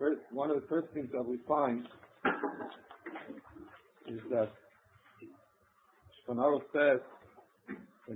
one of the first things that we find is that Shulchan Aruch says, the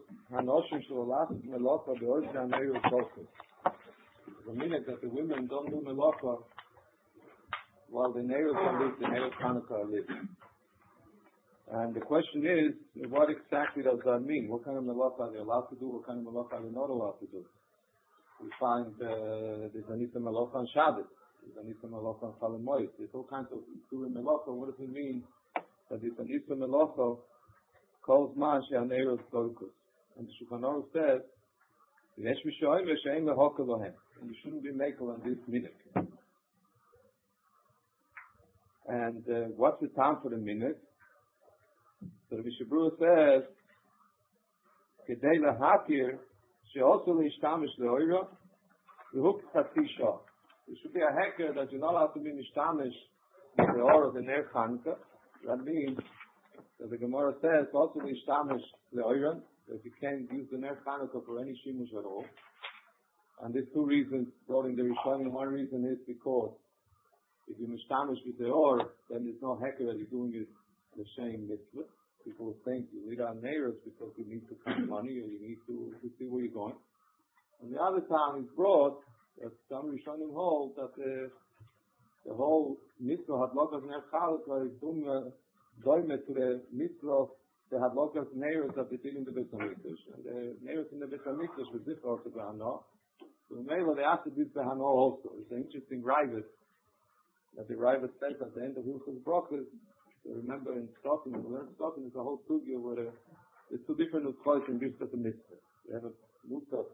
minute that the women don't do melacha while the neiros are lit, the neiros Hanukkah are lit. And the question is, what exactly does that mean? What kind of melacha are they allowed to do? What kind of melacha are they not allowed to do? We find there's Anissa melacha on Shabbos, there's Anissa melacha on Chol Hamoed. There's all kinds of doing melacha. What does it mean that there's Anissa melacha calls man she'aneiros goykus? And the Shulchan Aruch says, and you shouldn't be making on this minute. And what's the time for the minute? So the Mishnah Berurah says, "Kedei lahakir she'osu leishtamish leoira v'huk chatzi shah." It should be a hacker that you're not allowed to be mishtamish the or of the ner Chanukah. That means that the Gemara says also leishtamish leoira, that you can't use the ner Chanukah for any shimush at all. And there's two reasons. According to the Rishonim, one reason is because if you mishtamish with the or, then there's no hacker that you're doing it the same mitzvah. People will think you need our neighbors because you need to count money or you need to see where you're going. And the other time is brought that some Rishonim hold that the whole mitzvah hadlokas ner Chanukah is doime to the mitzvah the hadlokas neighbors that they did in the Beis Hamikdash. And the neighbors in the Beis Hamikdash was different to Behano. So maybe they have to do Behano also. It's an interesting rivet that the rivet says at the end of Hilchos Brachos. Remember in Stockton, we learned Stockton is a whole sugya where there's two different nutzos in this mitzvah. We have a nutzah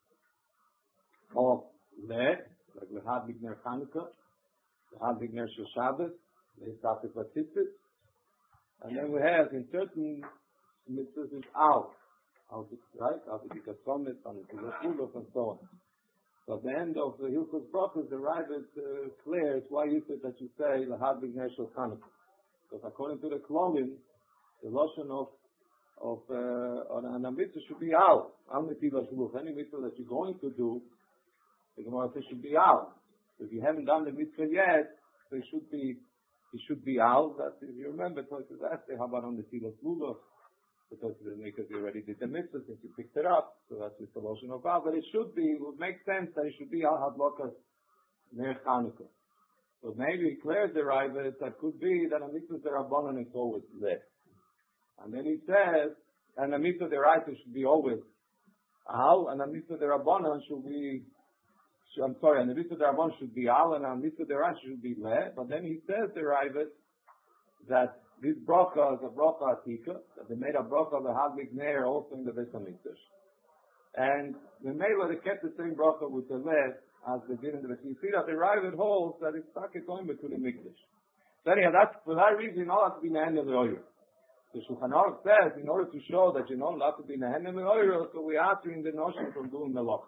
of leh, like the had bigner Chanukah, the had bigner Shel Shabbos, the Hisatik Vatzitzit, and then we have in certain mitzvahs is out, right? Out of the Kasomit, and the Kulov, and so on. So at the end of the Hilchos Brachos, the Rabbit clears why is it that you say the had bigner Shel Chanukah. Because according to the Klolim, the lotion of an mitzvah should be out. Any mitzvah that you're going to do, the Gemara says should be out. So if you haven't done the mitzvah yet, so it should be out. That if you remember, Tosfos asked, how about on the Tilas Lulav? Because you already did the mitzvah since you picked it up. So that's with the lotion of out. But it would make sense that it should be al hadlokas ner Chanukah. So maybe it clears the rivet that could be that a mitzvah derabanan is always there. And then he says, and a mitzvah deraita should be always al, and a mitzvah derabanan should be, and the mitzvah derabanan should be al, and a mitzvah deraita should be le. But then he says the rivet that this bracha is a bracha atika, that they made a bracha of the hadlik ner also in the Beis Hamikdash. And the Mela, they kept the same bracha with the le, as they did in the Beis. You see that the Ravid holds that it's stuck going to the Mikdash. So anyhow, that's for that reason, you don't have to be Nehen of the Oyer. The Shulchan Aruch says, in order to show that you're not allowed to be Nehen of the Oyer, so we are in the notion from doing Melach.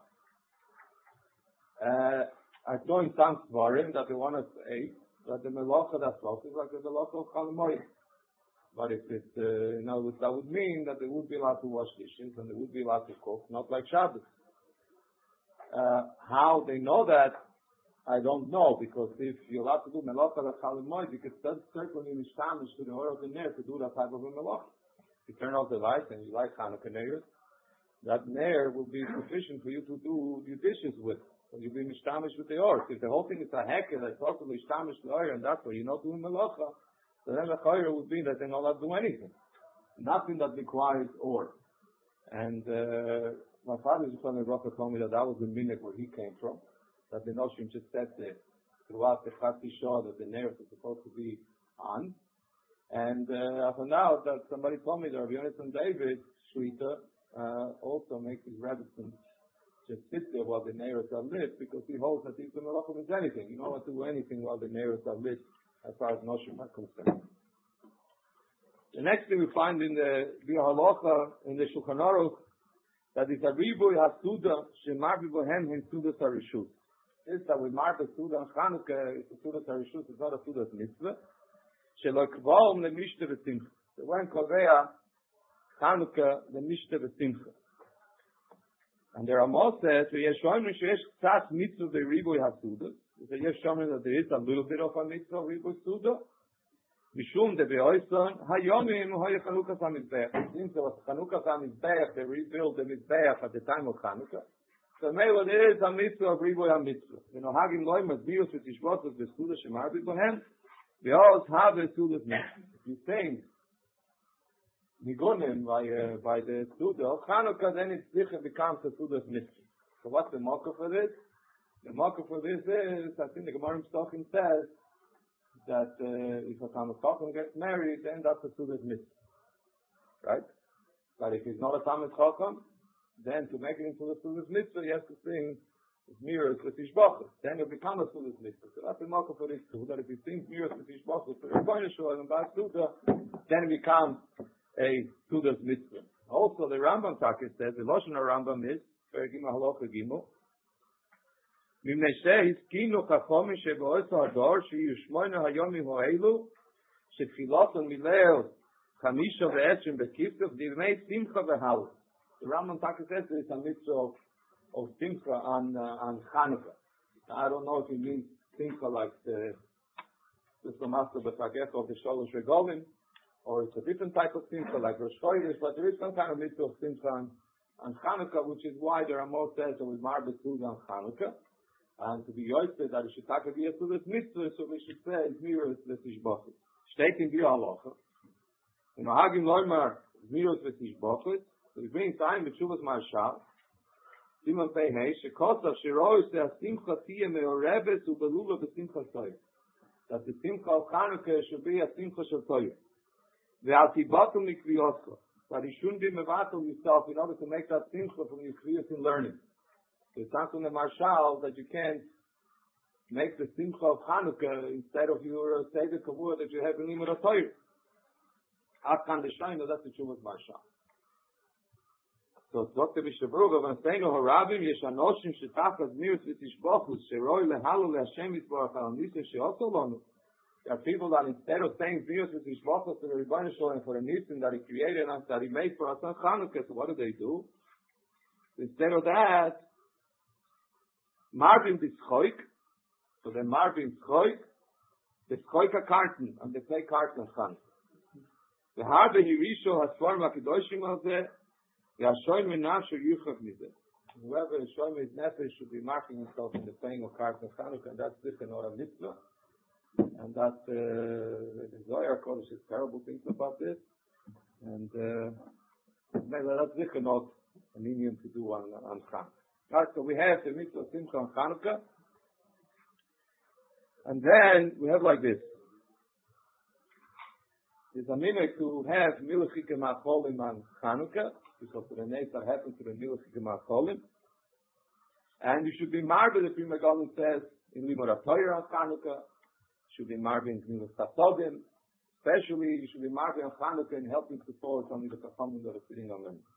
I saw in some Svarim that they want to say that the Melach of that is like the Melach of Chol Hamoed. But if it, that would mean that they would be allowed to wash dishes and they would be allowed to cook, not like Shabbos. How they know that, I don't know, because if you're allowed to do melacha at Chol Hamoed, you could certainly mishtamish to the oil of the ner to do that type of a melacha. You turn off the lights and you light Hanukkah neiros, that ner will be sufficient for you to do your dishes with. So you'll be mishtamish with the oil. If the whole thing is a hecker that's also mishtamish the oil, and that's why you're not doing melacha, so then the chayra would be that they're not allowed to do anything. Nothing that requires oil. And my father Zichron Livracha told me that was the minute where he came from, that the notion just said there throughout the Chatzi Shah that the nerves are supposed to be on. And I found out that somebody told me that Rabbi Yonatan David Shrita also makes his rabbits just sit there while the nerves are lit, because he holds that if the Melachim is anything, you don't want to do anything while the nerves are lit as far as notion are concerned. The next thing we find in the Biur Halacha in the Shulchan Aruch, that is a riboy hasuda shemarbi bohem in suda tarishut. This that we mark the suda and Chanukah, it's a suda tarishut, it's not a suda mitzvah. Shelo kvalm lemishte v'simcha. So when kovea Chanukah lemishte v'simcha. And there are more says, v'yeshoim sheyesh tzas mitzvah v'riboy hasuda. So yes, showing that there is a little bit of a mitzvah ribu suda. Mishum de beoison hayomim hoye Chanukah hamizbeach. It seems there was Chanukah hamizbeach. They rebuilt the mizbeach at the time of Chanukah. So maybe there is a mitzvah of ribu mitzvah. You know, hagim loimas bios with ishvotos the suda shemarbi bohem. We always have the suda's mitzvah. If you think Nigunim by the Suda of Chanukah, then it becomes the Suda's mitzvah. So what's the mocker for this? The mocker for this is, I think the Gemara Talking says that if a Talmud Chacham gets married, then that's the Suda's mitzvah. Right? But if he's not a Talmud Chacham, then to make it into the Suda's mitzvah, he has to sing mirrors with Ishbachas. Then it becomes a Suda's mitzvah. So that's the mocker for this too, that if he sings mirrors with Ishbachas, for the Koine Shul and Bas Suda, then it becomes a Suda's mitzvah. Also, the Rambam Taka says, the Lashon Rambam is, Perigim Halacha Gimel, Mimnei Sheis, Kinu Chachomim Sheboiso Hador, Sheyu Shmoina Hayomim Ho'elu, Shetfiloton Mileo, Chamisha Ve'etrim Bekiftev, Divnei Simcha Ve'hal. The Rambam Taka says there is a mitzvah of Simcha on Chanukah. I don't know if it means Simcha like the Master B'Tagech of the Sholosh Regolim, or it's a different type of simcha like Rosh Chodesh, but there is some kind of mitzvah of simcha on Chanukah, which is why there are more says that we marbe Suda on Chanukah, and to be yoyste that it should take a be a Suda's mitzvah, so we should say mirrors v'tishbachos. Steht in Bia Halacha. In Hagim Loimar mirrors v'tishbachos. So we bring time with Shuvas Marshal. Simon Pei Hei shekosav shiroi she'asimcha tiyeh me'orebes u'belula b'simcha toyah. That the simcha of Chanukah should be a simcha shel toyah. That he shouldn't be mevatel yourself in order to make that simcha from your kriyas in learning. So it's not on the marshal that you can't make the simcha of Chanukah instead of your seder kavua that you have in Limud HaTorah. Atkan d'shayno, that's the Shuvas Marshal. So Dr. Bishabruga, when saying of Harabim, Yeshanoshim shetachas mius v'tishbochus sheroi lehalu leHashem yisborach al niseh she'oso lonu. There are people that instead of saying Bios with Ishbachas to the Rebbeinu Shalom for a Nisim that he created and that he made for us on Chanukah, so what do? Instead of that, Marvin B'Schoik, so then Marvin B'Schoik, the Schoika Karten, and they play cards on Chanukah. The Harbe Hirisho has formed a Kedoshim of the Yashoin Menashe Yuchach Nizeh. Whoever is showing his nefesh should be marking himself in the playing of cards on Chanukah, and that's different or a mitzvah. And that the Zohar Kodesh is terrible things about this, and maybe that's really not an Indian to do on Chanukah. Right, so we have the mitzvah Simcha on Chanukah, and then we have like this. There's a minute to have Milchike Macholim on Chanukah, because the Netzach happens to the Milchike Macholim, and you should be marveled, the Pri Megadim says, in Limud HaTorah on Chanukah. Should be marveling in the Tasodim, especially you should be marveling on Chanukah and helping support only the Chachamim that are sitting on them.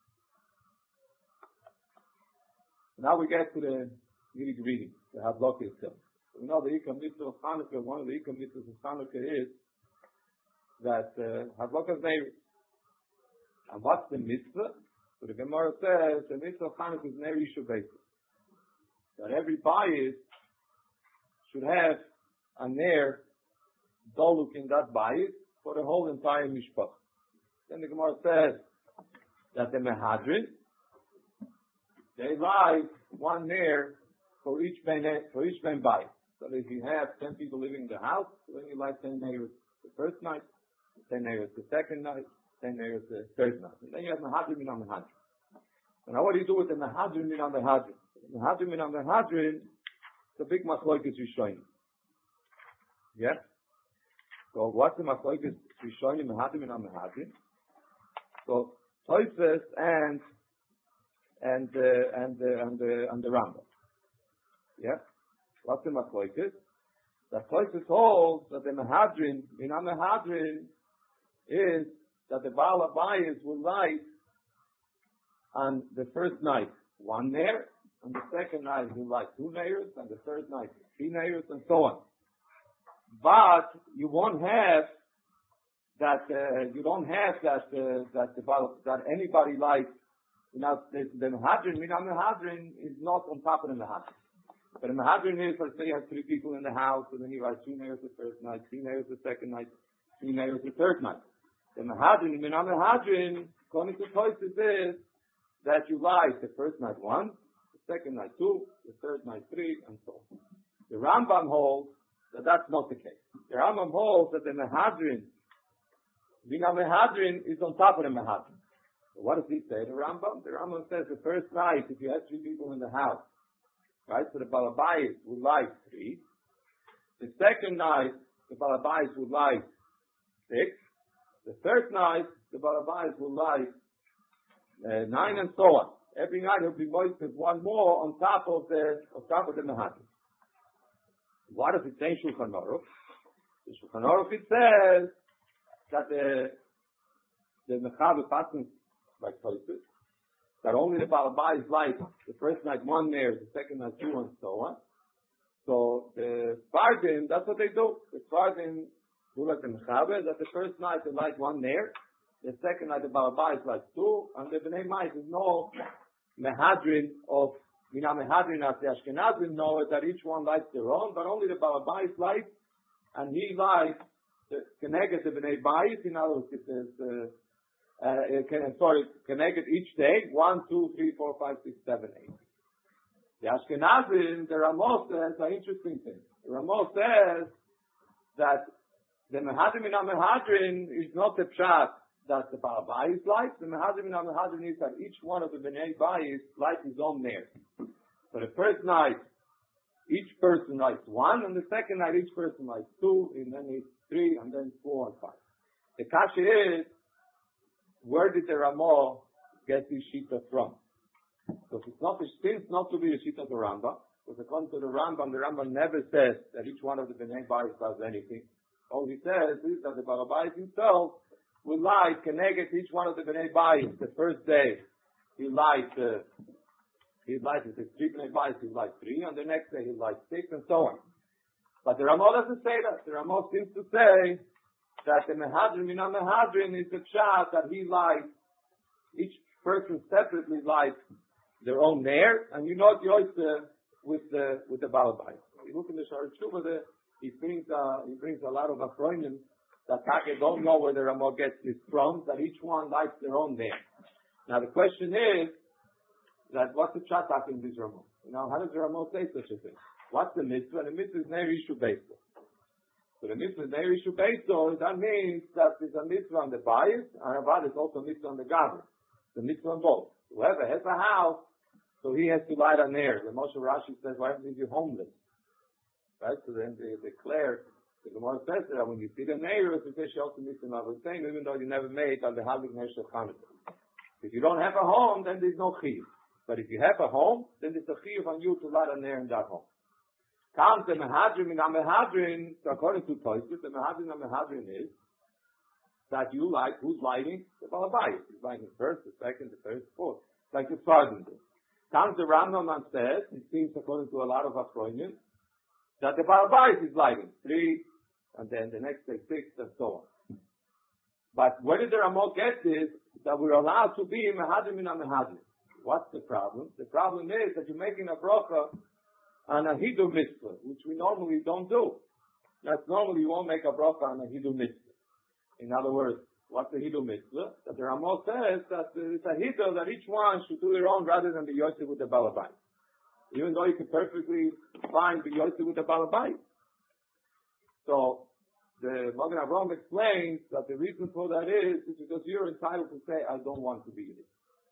Now we get to the nitty-gritty, the Havlok itself. We know the Ikam Mitzvah of Chanukah, one of the Ikam Mitzvahs of Chanukah is that Havlok is Neiris. And what's the Mitzvah? So the Gemara says the Mitzvah of Chanukah is Neiris Shabbat. That every bias should have a Ner Doluk in that bayit for the whole entire mishpach. Then the Gemara says that the Mehadrin, they light one Ner for each ben bayit. So if you have 10 people living in the house, then you light 10 Ners the first night, 10 Ners the second night, 10 Ners the third night. And then you have Mehadrin min Mehadrin. And now what do you do with the Mehadrin min Mehadrin? Mehadrin min Mehadrin, it's a big machlokes Rishonim. Yeah? So what's the machlokes Rishonim Mehadrin min Mehadrin? So Tosfos and the Rambam. Yeah? What's the machlokes? The Tosfos holds that the Mehadrin min Mehadrin is that the Baal Abayis will light on the first night one Ner, and the second night he will light 2 Ners, and the third night 3 Ners, and so on. But you won't have that. You don't have that anybody lights. You know, the Mehadrin min Mehadrin is not on top of the Mehadrin. But in Mehadrin is, let's say you have 3 people in the house, and then you write 2 nails the first night, 3 nails the second night, 3 nails the third night. The Mehadrin, Minam Mehadrin, according to Tosis is that you light the first night 1, the second night 2, the third night 3, and so on. The Rambam holds that that's not the case. The Rambam holds that the Mehadrin, Minam Mehadrin is on top of the Mehadrin. So what does he say, the Rambam? The Rambam says the first night, if you have 3 people in the house, right, so the Balabais would light 3. The second night, the Balabais would light 6. The third night, the Balabais would light 9, and so on. Every night he'll be moist with 1 more on top of the Mehadrin. What does it say in Shulchan Aruch? In Shulchan Aruch it says that the Mechaber passes by Tosis, that only the Balabais light the first night 1 nair, the second night 2, and so on. So the Sfardim, that's what they do. The Sfardim do like the Mechaber, that the first night they light 1 nair, the second night the Balabais light 2, and the Bnei Mais is no Mehadrin of Mina Mehadrin as the Ashkenazim know that each one lights their own, but only the Balabais light, and he lights the Keneged the Bnei Bais. In other words, it says Keneged each day, 1, 2, 3, 4, 5, 6, 7, 8. The Ashkenazim, the Ramah says an interesting thing. The Ramah says that the Mehadrin Mina Mehadrin is not the Pshat that the Balabais lights. The Mehadrin Mina Mehadrin is that each one of the Bnei Bais lights his own nair. So the first night, each person lights 1, and the second night, each person lights 2, and then it's 3, and then 4 and 5. The kasha is, where did the Ramah get this shita from? So it seems not to be the shita of the Rambam, because according to the Rambam never says that each one of the Bnei Bais does anything. All he says is that the Balabais himself will light Keneged each one of the Bnei Bais. The first day, he lights 3 Bnei Bais, he lights 3, and the next day he lights 6, and so on. But the Ramah doesn't say that. The Ramah seems to say that the Mehadrin, Mina Mehadrin is the Pshat that he lights, each person separately lights their own nair, and you know it with the Balabais. You look in the Shara Tshuva, he brings a lot of Afronim that Taka don't know where the Ramah gets this from, that each one lights their own nair. Now the question is, that what's the Pshat in this Ramah? Now, how does the Ramah say such a thing? What's the mitzvah? The mitzvah is Neir Ishu Beiso. So the mitzvah is Neir Ishu Beiso, that means that there's a mitzvah on the bias, and there's also a mitzvah on the Gaber. The mitzvah on both. Whoever has a house, so he has to light a Neir. The Moshe Rashi says, why don't you homeless? Right? So then they declare, the Gemara says that when you see the Neir, it's a also mitzvah of the same, even though you never made on the Havik Neir Shel Chanukah. If you don't have a home, then there's no chiyuv. But if you have a home, then there's a chiyuv on you to light a nair in that home. Comes the Mehadrin Mina Mehadrin, so according to Tosis, the Mehadrin Mina Mehadrin is that you light, who's lighting? The Balabais. He's lighting the first, the second, the third, the fourth. Like the Sfardim do. Comes the Rambam and says, it seems according to a lot of Afronim, that the Balabais is lighting 3, and then the next day 6, and so on. But where did the Ramah get this? That we're allowed to be Mehadrin Mina Mehadrin. What's the problem? The problem is that you're making a bracha on a Hidu mitzvah, which we normally don't do. That's normally you won't make a bracha on a Hidu mitzvah. In other words, what's the Hidu mitzvah? That the Ramah says that it's a Hidu that each one should do their own rather than be Yosef with the Balabais. Even though you can perfectly fine be Yosef with the Balabais. So, the Magen Avraham explains that the reason for that is because you're entitled to say, I don't want to be this.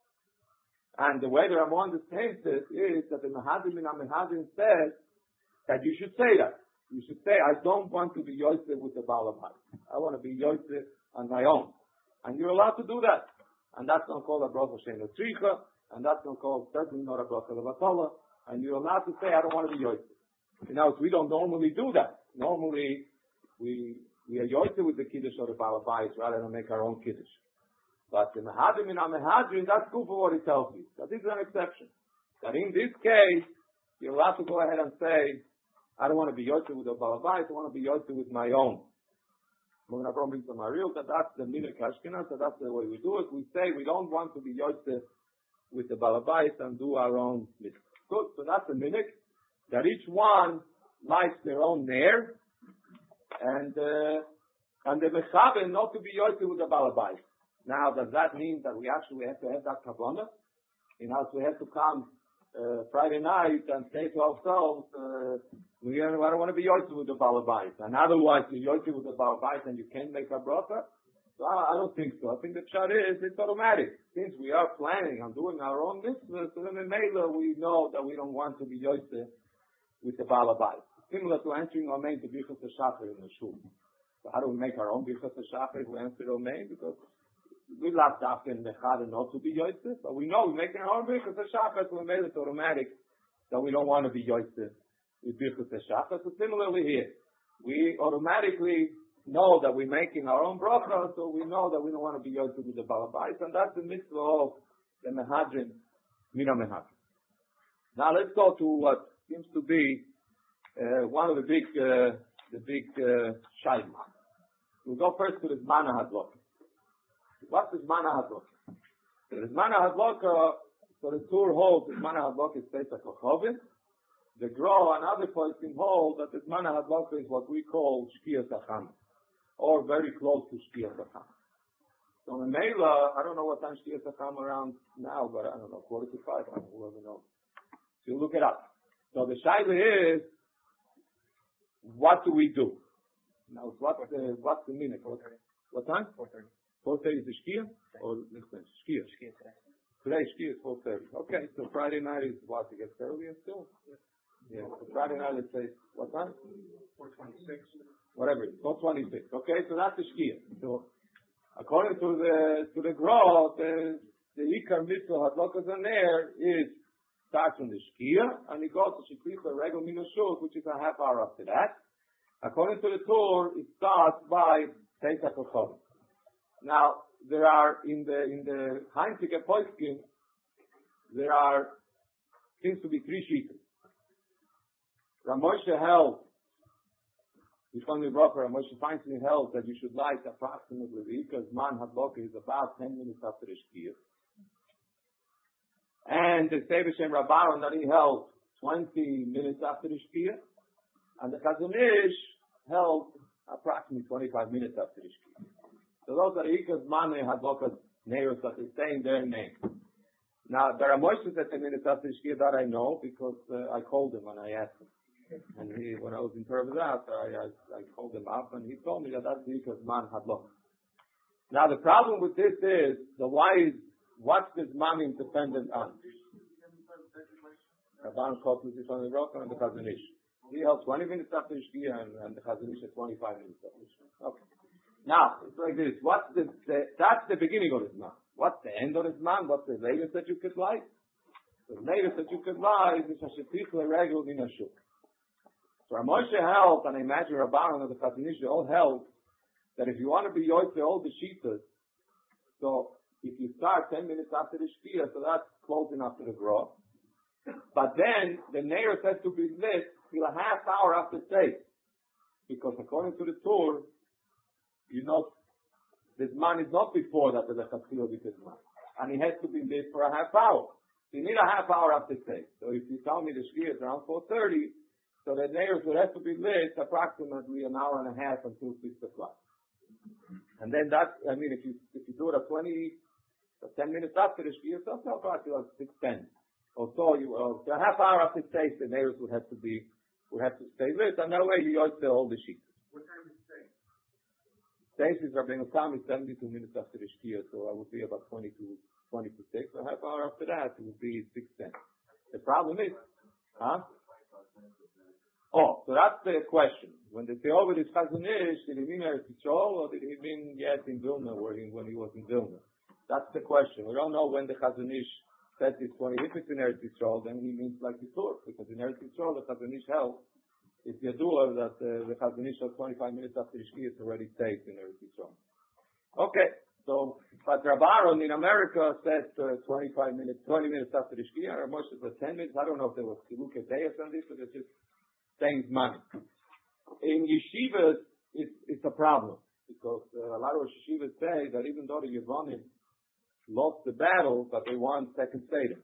And the way the Ramah understands this is that the Mehadrin Mina Mehadrin says that you should say that. You should say, I don't want to be Yosef with the Balabais. I want to be Yosef on my own. And you're allowed to do that. And that's not called a bracha she'eino tzricha, and that's not called certainly not a bracha levatala. And you're allowed to say, I don't want to be Yosef. Now, we don't normally do that. Normally, we are Yosef with the Kiddush or the Balabais rather than make our own Kiddush. But the Mehadrin Mina Mehadrin, that's good for what it tells you. That is an exception. That in this case, you're allowed to go ahead and say, I don't want to be Yosef with the Balabais, I want to be Yosef with my own. When I brings the Maril, that that's the Minhag Ashkenaz, so that's the way we do it. We say we don't want to be Yosef with the Balabais and do our own mitzvah. Good, so that's the Minhag. that each one lights their own nair, and the mechaber not to be yoyte with the balabais. Now, does that mean that we actually have to have that kavanah? In house, we have to come Friday night and say to ourselves, I don't want to be yoyte with the balabais, and otherwise you're yoyte with the balabais and you can't make a bracha. So I don't think so. I think the pshat is it's automatic. Since we are planning on doing our own mitzvahs, so then in Mela we know that we don't want to be yoyte with the balabais. Similar to entering Omein to Birchas HaShachar in the shul. So how do we make our own Birchas HaShachar if we enter Omein? Because we last after in the Chada not to be yoyte, but we know we're making our own Birchas HaShachar, so we made it automatic that we don't want to be yoyte with Birchas HaShachar. So similarly here, we automatically know that we're making our own bracha, so we know that we don't want to be yoyte with the balabais, and that's the mitzvah of the Mehadrin, Mina Mehadrin. Now let's go to what seems to be one of the big shayla. We'll go first to the Zmana Hadlok. What is Zmana Hadlok? The Zmana Hadlok, so the Tur holds the Zmana Hadlok is Pesach Kochovin. The Gra and other poskim hold that the Zmana Hadlok is what we call Shkia Sacham, or very close to Shkia Sacham. So in Mela, I don't know what time Shkia Sacham around now, but I don't know, 4:45, I don't know, whoever knows. So you look it up. So the shayla is, what do we do? Now, what's the minute? What time? 4:30. 4:30 is the Shkia? Or Shkia? Shkia today. Today Shkia is 4:30. Okay, so Friday night is what? It gets earlier still? Yeah. So Friday night it says, what time? 4:26. Whatever it is, 4:26. Okay, so that's the Shkia. So, according to the Gra, the Ikar Mitzvah Hadlokas on there is starts from the Shkia, and it goes to Shekricha Regel Minashut, which is a half hour after that. According to the Torah, it starts by Pesach Kochovin. Now, there are, in the Heinzige Poskim, seems to be three sheets. Ramoshe held, Yishon Mibracha, Ramoshe Feinstein held that you should light approximately, because Man Hadloka is about 10 minutes after the Shkia. And the Sefer Shem Rabbanon that he held 20 minutes after the Shkia, and the Chazon Ish held approximately 25 minutes after the Shkia. So those are the Ikas Mane Hadlokas Neiros that is saying their name. Now, there are Moshe at 10 minutes after the Shkia that I know, because I called him when I asked him. And when I was in Pervazat, I called him up, and he told me that that's the Ikas Man Hadlokas. Now, the problem with this is, what's this money dependent on? Rabban called to on the Rock and the Chazon Ish. He held 20 minutes after the Shkia, and the Chazon Ish at 25 minutes after the Shkia. Okay. Now, it's like this. That's the beginning of his man. What's the end of his man? What's the latest that you could light? The latest that you could light is a Shepichle Regel in a Shuk. So Moshe held, and I imagine Rabban and the Chazon Ish all held, that if you want to be yoytze all the Shitas, so if you start 10 minutes after the Shkia, so that's close enough to the Gra. But then, the Neiros has to be lit till a half hour after Seif. Because according to the Torah, this man is not before that the Chatzil with this man. And he has to be lit for a half hour. So you need a half hour after Seif. So if you tell me the Shkia is around 4:30, so the Neiros would have to be lit approximately an hour and a half until 6 o'clock. And then if you do it at 10 minutes after the Shkia, so approximately like 6:10. Or so a half hour after Seif, the Neiros would have to stay lit, and that way you yoytze all the sheep. What time is Seif? Seif is Rabbeinu Tam is 72 minutes after the Shkia, so I would be about 20 to 6. So a half hour after that, it would be 6:10. The problem is, Oh, so that's the question. When they say over this Chazon Ish, did he mean Eretz Yisrael, or did he mean in Vilna, when he was in Vilna? That's the question. We don't know when the Chazon Ish said this 20. If it's in Eretz Yisrael, then he means like the Torah, because in Eretz Yisrael, the Chazon Ish held, it's Yadua that the Chazon Ish of 25 minutes after the Shkia is already safe in Eretz Yisrael. Okay, so, but Rabbanon in America said 20 minutes after the Shkia, or Moshe said 10 minutes. I don't know if there was Chilukei Deis on this, but it's just saying money. In yeshivas, it's a problem, because a lot of yeshivas say that even though the Yevonim lost the battle, but they won second Seder.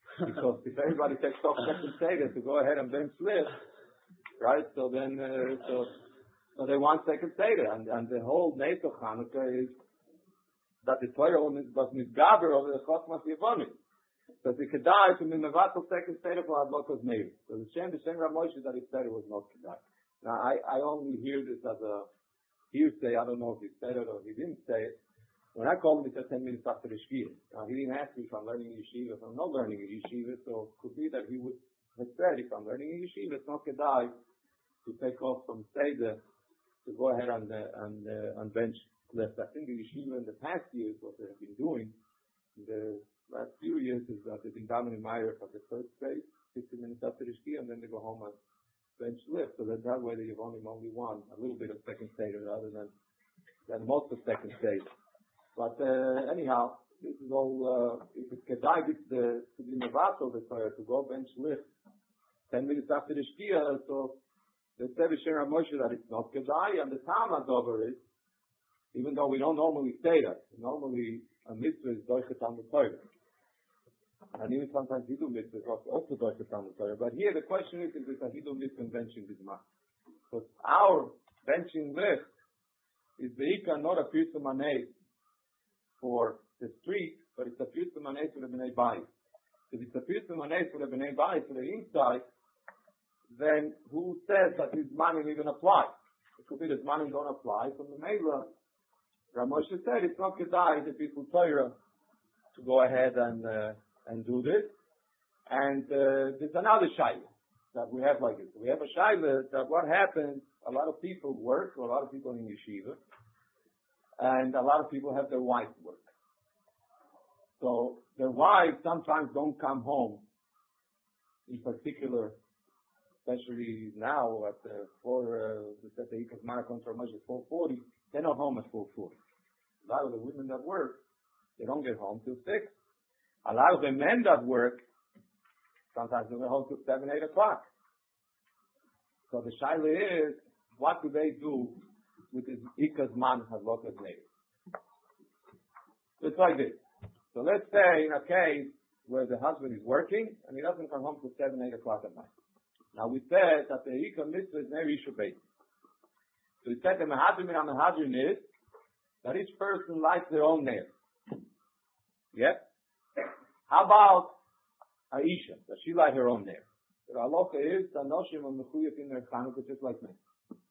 Because if everybody takes off second Seder to go ahead and bench lift, right? So then, so they want second Seder, and the whole Neis of Hanukkah is that the Torah was misgaber over the Chosmas Yevonim. So the Kedai to be mevatel second Seder for Hadlokos Meir. So the Shem Rav Moshe that he said it was not Kedai. Now I only hear this as a hearsay. I don't know if he said it or he didn't say it. When I called him, he said 10 minutes after the Shkia. Now he didn't ask me if I'm learning in Yeshiva, if I'm not learning in Yeshiva. So it could be that he would have said if I'm learning in Yeshiva, it's not Kedai to take off from Seder to go ahead and bench lift. I think the Yeshiva in the past years, what they have been doing in the last few years is that they've been down in Meyer for the first phase, 15 minutes after the Shkia, and then they go home and bench lift. So that way they have only one, a little bit of second Seder rather than most of second Seder. But anyhow, this is all, if it's Kedai, it's to be Nevato, to go bench lift 10 minutes after the Shkia, so they say B'Shem Rav Moshe that it's not Kedai, and the Talmud over it, even though we don't normally say that. Normally, a mitzvah is Doichet Talmud Torah. And even sometimes Hidu mitzvah is also Doichet Talmud Torah. But here the question is it a Hidu mitzvah benching Bismar? Because our benching lift is the Ika, not a Pirsa Manei for the street, but it's a Pirsa Manei for the Bnei Bayis. If it's a Pirsa Manei for the Bnei Bayis, for the inside, then who says that his money even apply? It could be that money don't apply. So the Mela, Rav Moshe said it's not Kedai, the people Torah, to go ahead and do this. And there's another shayla that we have like this. We have a shayla that what happens, a lot of people work, or a lot of people in yeshiva, and a lot of people have their wives work. So their wives sometimes don't come home, in particular, especially now at the Ikas Marathon for Moshe 4:40, they're not home at 4:40. A lot of the women that work, they don't get home till 6. A lot of the men that work, sometimes they get home till 7, 8 o'clock. So the shaila is, what do they do with this Ikas Man Hadlokas Meir? It's like this. So let's say in a case where the husband is working and he doesn't come home till 7, 8 o'clock at night. Now we said that the Ikas Mitzvah is Ner Isha Beit. So we said the Mehadrin and Mehadrin is that each person lights their own nail. Yep. How about Aisha? Does she light her own nail? The halacha is that Noshim are mechuyat in their Chanukah just like men.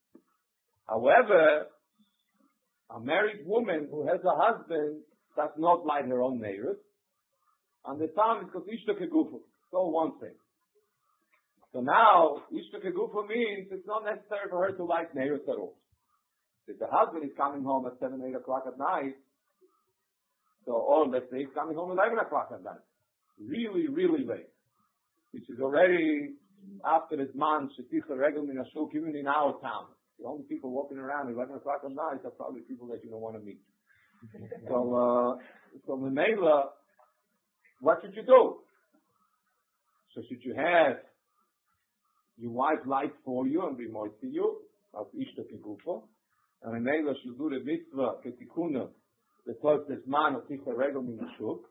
However, a married woman who has a husband does not light her own nails, and the time is because Ishta Kegufu. So one thing. So now, Ishta Kegufu means it's not necessary for her to light nails at all. If the husband is coming home at 7, 8 o'clock at night, so, or let's say he's coming home at 11 o'clock at night, really, really late, which is already after this month, Sheticha Regel Min Ashuk, even in our town. The only people walking around at 11 o'clock at night are probably people that you don't want to meet. So Memela, what should you do? So should you have your wife light for you and be more to you, of Ishta Kegufo, and Memela should do the mitzvah, Ketikuna, the closest man of Ticha Regel Min Ashuk,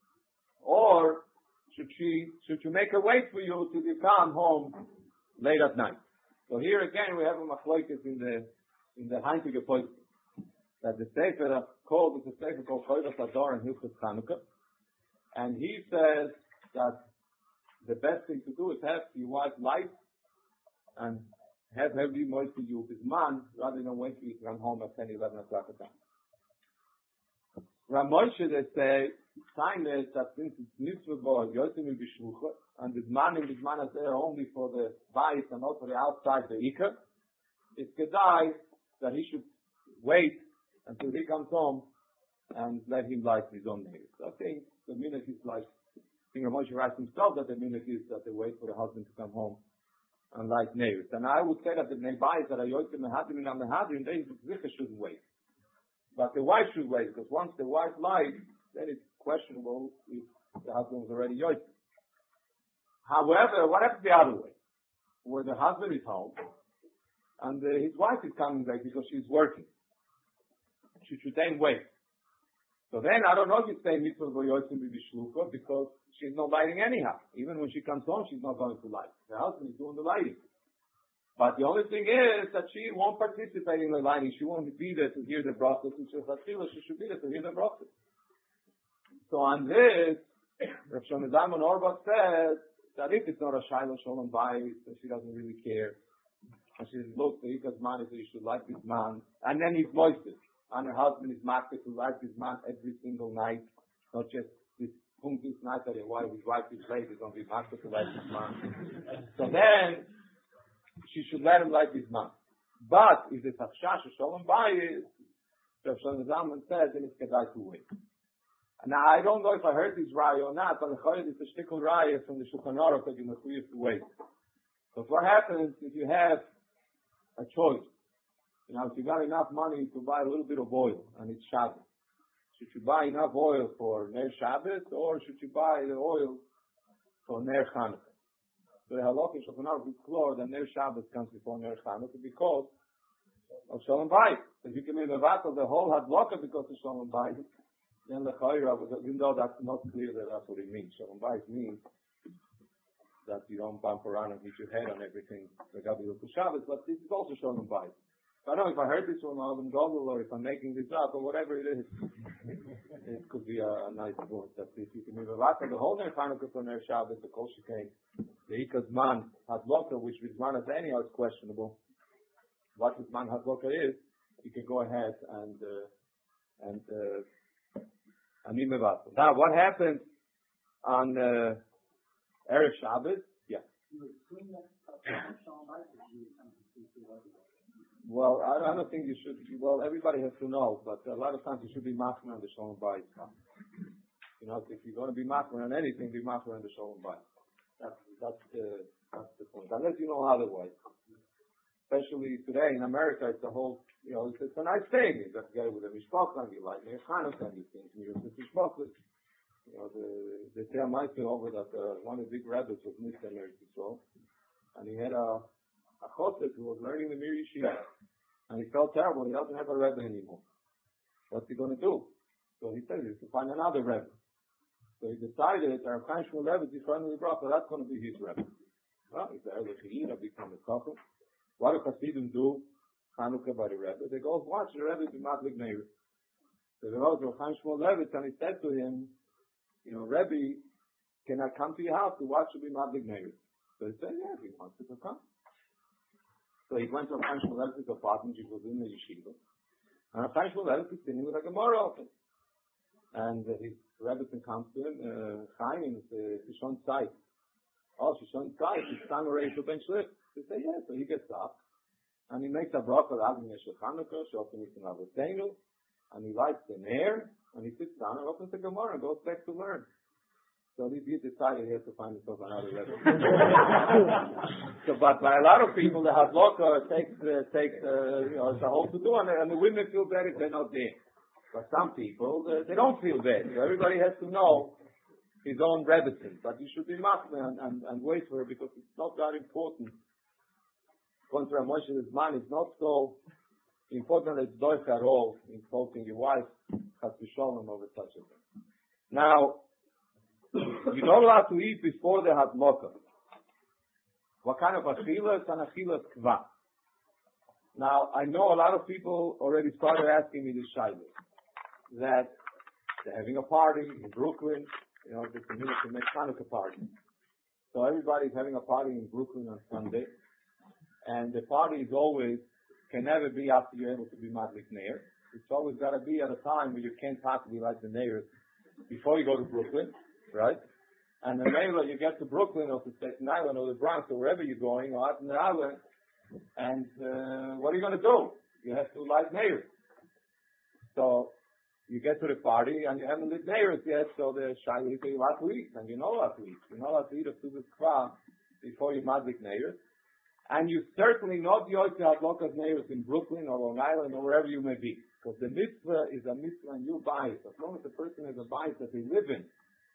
or should you make her wait for you till you come home late at night? So here again we have a machlokes in the Heintige Post that the Sefer called Koyvas Ador and Hilchos Chanukah, and he says that the best thing to do is have your wife light and have her be more to you with man rather than wait for you to come home at 10, 11 o'clock at night. Rav Moshe, they say, sign is that since it's mitzvah boy, yosim b'shvucha, and this man is there only for the bayis and not for the outside the ikar, it's kedai that he should wait until he comes home and let him light his own nails. So I think the minute is like, I think Rav Moshe writes himself that the minute is that they wait for the husband to come home and light nails. And I would say that the bayis that are yosim mehadrin and mehadrin, they shouldn't wait. But the wife should wait, because once the wife lies, then it's questionable if the husband was already yoitzim. However, what happens the other way? Where the husband is home, and his wife is coming back because she's working. She should then wait. So then I don't know if you say mitzvah v'yotzim b'shluka because she's not lighting anyhow. Even when she comes home, she's not going to light. The husband is doing the lighting. But the only thing is that she won't participate in the lighting. She won't be there to hear the brachos. And she should be there to hear the brachos. So on this, Rav Shlomo Zalman Auerbach says that if it's not a Shiloh Shalom Bayis, then she doesn't really care. And she says, look, the Ikaz man is that you should like this man. And then he's moisted. And her husband is marked to like this man every single night. Not just this punkus night that his wife is late, is going to be marked to like this man. So then, she should let him like this man. But if it's Hafshash or Shalom Bayis, Rav Shlomo Zalman says, then it's Kedai to wait. Now, I don't know if I heard this raya or not, but the Chayed is a shtickle raya from the Shulchan Aruch that you must to wait. So what happens if you have a choice? You know, if you got enough money to buy a little bit of oil and it's Shabbos, should you buy enough oil for Ner Shabbos or should you buy the oil for Ner Chanukah? So the halakha in Shulchan Aruch is clear that Ner Shabbos comes before Ner Chanukah because of Shalom Bayis. If you can be mevatel the whole hadlaka because of Shalom Bayis, then the Chayra, even though that's not clear that that's what it means. Shalom Bayis means that you don't bump around and hit your head on everything, the Gabi Shabbos, but this is also Shalom Bayis. I don't know if I heard this from Alvin Gobel or if I'm making this up or whatever it is. It could be a nice word that if you can move a lot of the whole Ner Chanukah for Ner Shabbos, the Kol Shekain, the Ikaz Man Hadloka, which with Man as anyhow is questionable. What this Man Hadloka is, you can go ahead and now, what happens on Erev Shabbos? Yeah. Well, I don't think you should. Well, everybody has to know, but a lot of times you should be machmer on the Shalom Bayis. You know, if you're going to be machmer on anything, be machmer on the Shalom Bayis. That's the point. Unless you know otherwise. Especially today in America, it's a whole, you know, it's a nice thing. You got together with a mishpachah and you like Ner Chanukah and you think you're the mishpachah. You know, they tell my over that one of the big rabbis was Mr. Ner Yisrael, and he had a chosek who was learning the Mir Yeshiva, and he felt terrible. He doesn't have a rebbe anymore. What's he going to do? So he said he has to find another rebbe. So he decided that our Chaim Shmuel Rebbe is friendly brother. That's going to be his rebbe. Well, he's there with the become a couple. What do Hasidim do? Chanukah by the Rebbe. They go watch the Rebbe be Madlik Meir. So they go to Chaim Shmuel Levitz and he said to him, you know, Rebbe, can I come to your house to watch you be Madlik Meir? So he said, yeah, if he wants to come. So he went to Chaim Shmuel Levitz's apartment, which was in the yeshiva. And Chaim Shmuel Levitz is sitting with a Gemara open. And his Rebbe comes to him, Chaim, Shishon Tzai. Oh, Shishon Tzai, he's time already to bench lift. He said, yeah, so he gets up, and he makes a bracha, Agni Yeshel Chanukah, Shofen Yisrael Avotenu, and he lights the nair, and he sits down and opens the Gemara and goes back to learn. So he decided he has to find himself another level. So, but by a lot of people, the Hadloka takes you know, the whole to do, and the women feel bad if they're not there. But some people, they don't feel bad. So everybody has to know his own reticence, but you should be machmir and wait for her because it's not that important. Contra Moshe's man is not so important as doich at all in quoting your wife has to show him over such a thing. Now, you're not allowed to eat before the hadmoka. What kind of achilas and achilas kva? Now, I know a lot of people already started asking me this shayla, that they're having a party in Brooklyn, you know, the community to make Hanukkah party. So everybody's having a party in Brooklyn on Sunday. And the party is always, can never be after you're able to be Madlik Neir. It's always got to be at a time where you can't possibly light the Neir before you go to Brooklyn, right? And then later you get to Brooklyn or to Staten Island or the Bronx or wherever you're going or out in the island. And what are you going to do? You have to light Neir. So you get to the party and you haven't lit Neiros yet, so the Shai will say you have to eat. And you know how to eat. You know how to eat a Sudas Kva before you Madlik Neiros. And you certainly not yoyte hadlokas neiros in Brooklyn or Long Island or wherever you may be. Because the mitzvah is a mitzvah and you buy it. As long as the person has a bayis that they live in.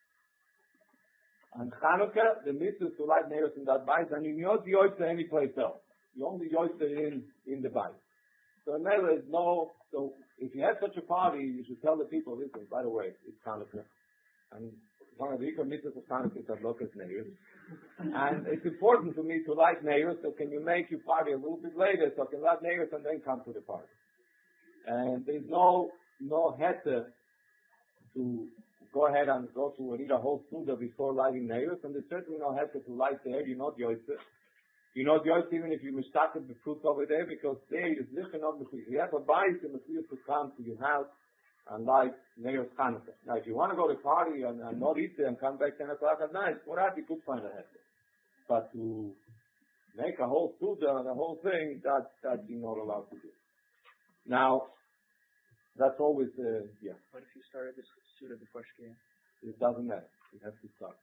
And Chanukah, the mitzvah is to light neiros in that bayis and you not yoyte any place else. You only yoyte in the bayis. So there is no. So if you have such a party, you should tell the people, listen. By the way, it's Hanukkah, and one of the mitzvahs of Hanukkah is that look at neighbors, and it's important for me to like neighbors. So can you make your party a little bit later, so I can like neighbors and then come to the party? And there's no heter to go ahead and go to eat a whole suda before lighting neighbors, and there's certainly no heter to light there. You're not yoitzer. You know, even if you mistaken the fruit over there, because there is different obviously. You have a bias in the field to come to your house and light Neiros Hanukkah. Now, if you want to go to a party and not eat there and come back 10 o'clock at night, well, that you could find a heter. But to make a whole suda and the whole thing, that you're not allowed to do. Now, that's always, yeah. What if you started this suda before Shkia? It doesn't matter. You have to start.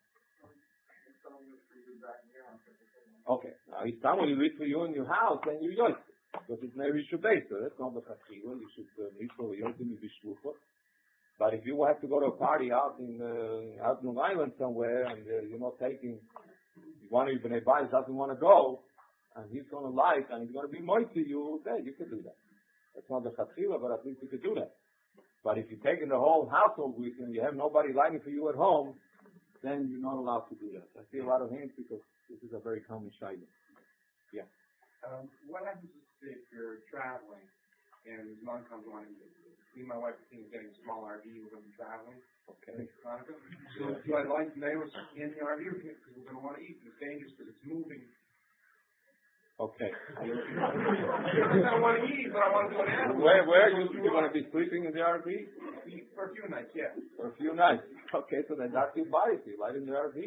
Okay. Now, if someone you read for you in your house, then you yoit. Because it's never your base, so that's not the chachila. You should read for yoit in the. But if you have to go to a party out in Long Island somewhere, and you're not taking, one of your neighbors doesn't want to go, and he's going to like, and he's going to be moist to you, then you can do that. That's not the chachila, but at least you could do that. But if you're taking the whole household with you and you have nobody lighting for you at home, then you're not allowed to do that. I see a lot of hands because this is a very common shayla. Yeah. What happens if you're traveling and this month comes on and me and my wife are thinking of getting a small RV, we're going to be traveling. Okay. So do I like neighbors in the RV because we're going to want to eat? It's dangerous because it's moving. Okay. I don't want to eat, but I want to do an animal. Where are you going to be sleeping in the RV? For a few nights, yeah. For a few nights. Okay, so then that's your body. You light in the RV.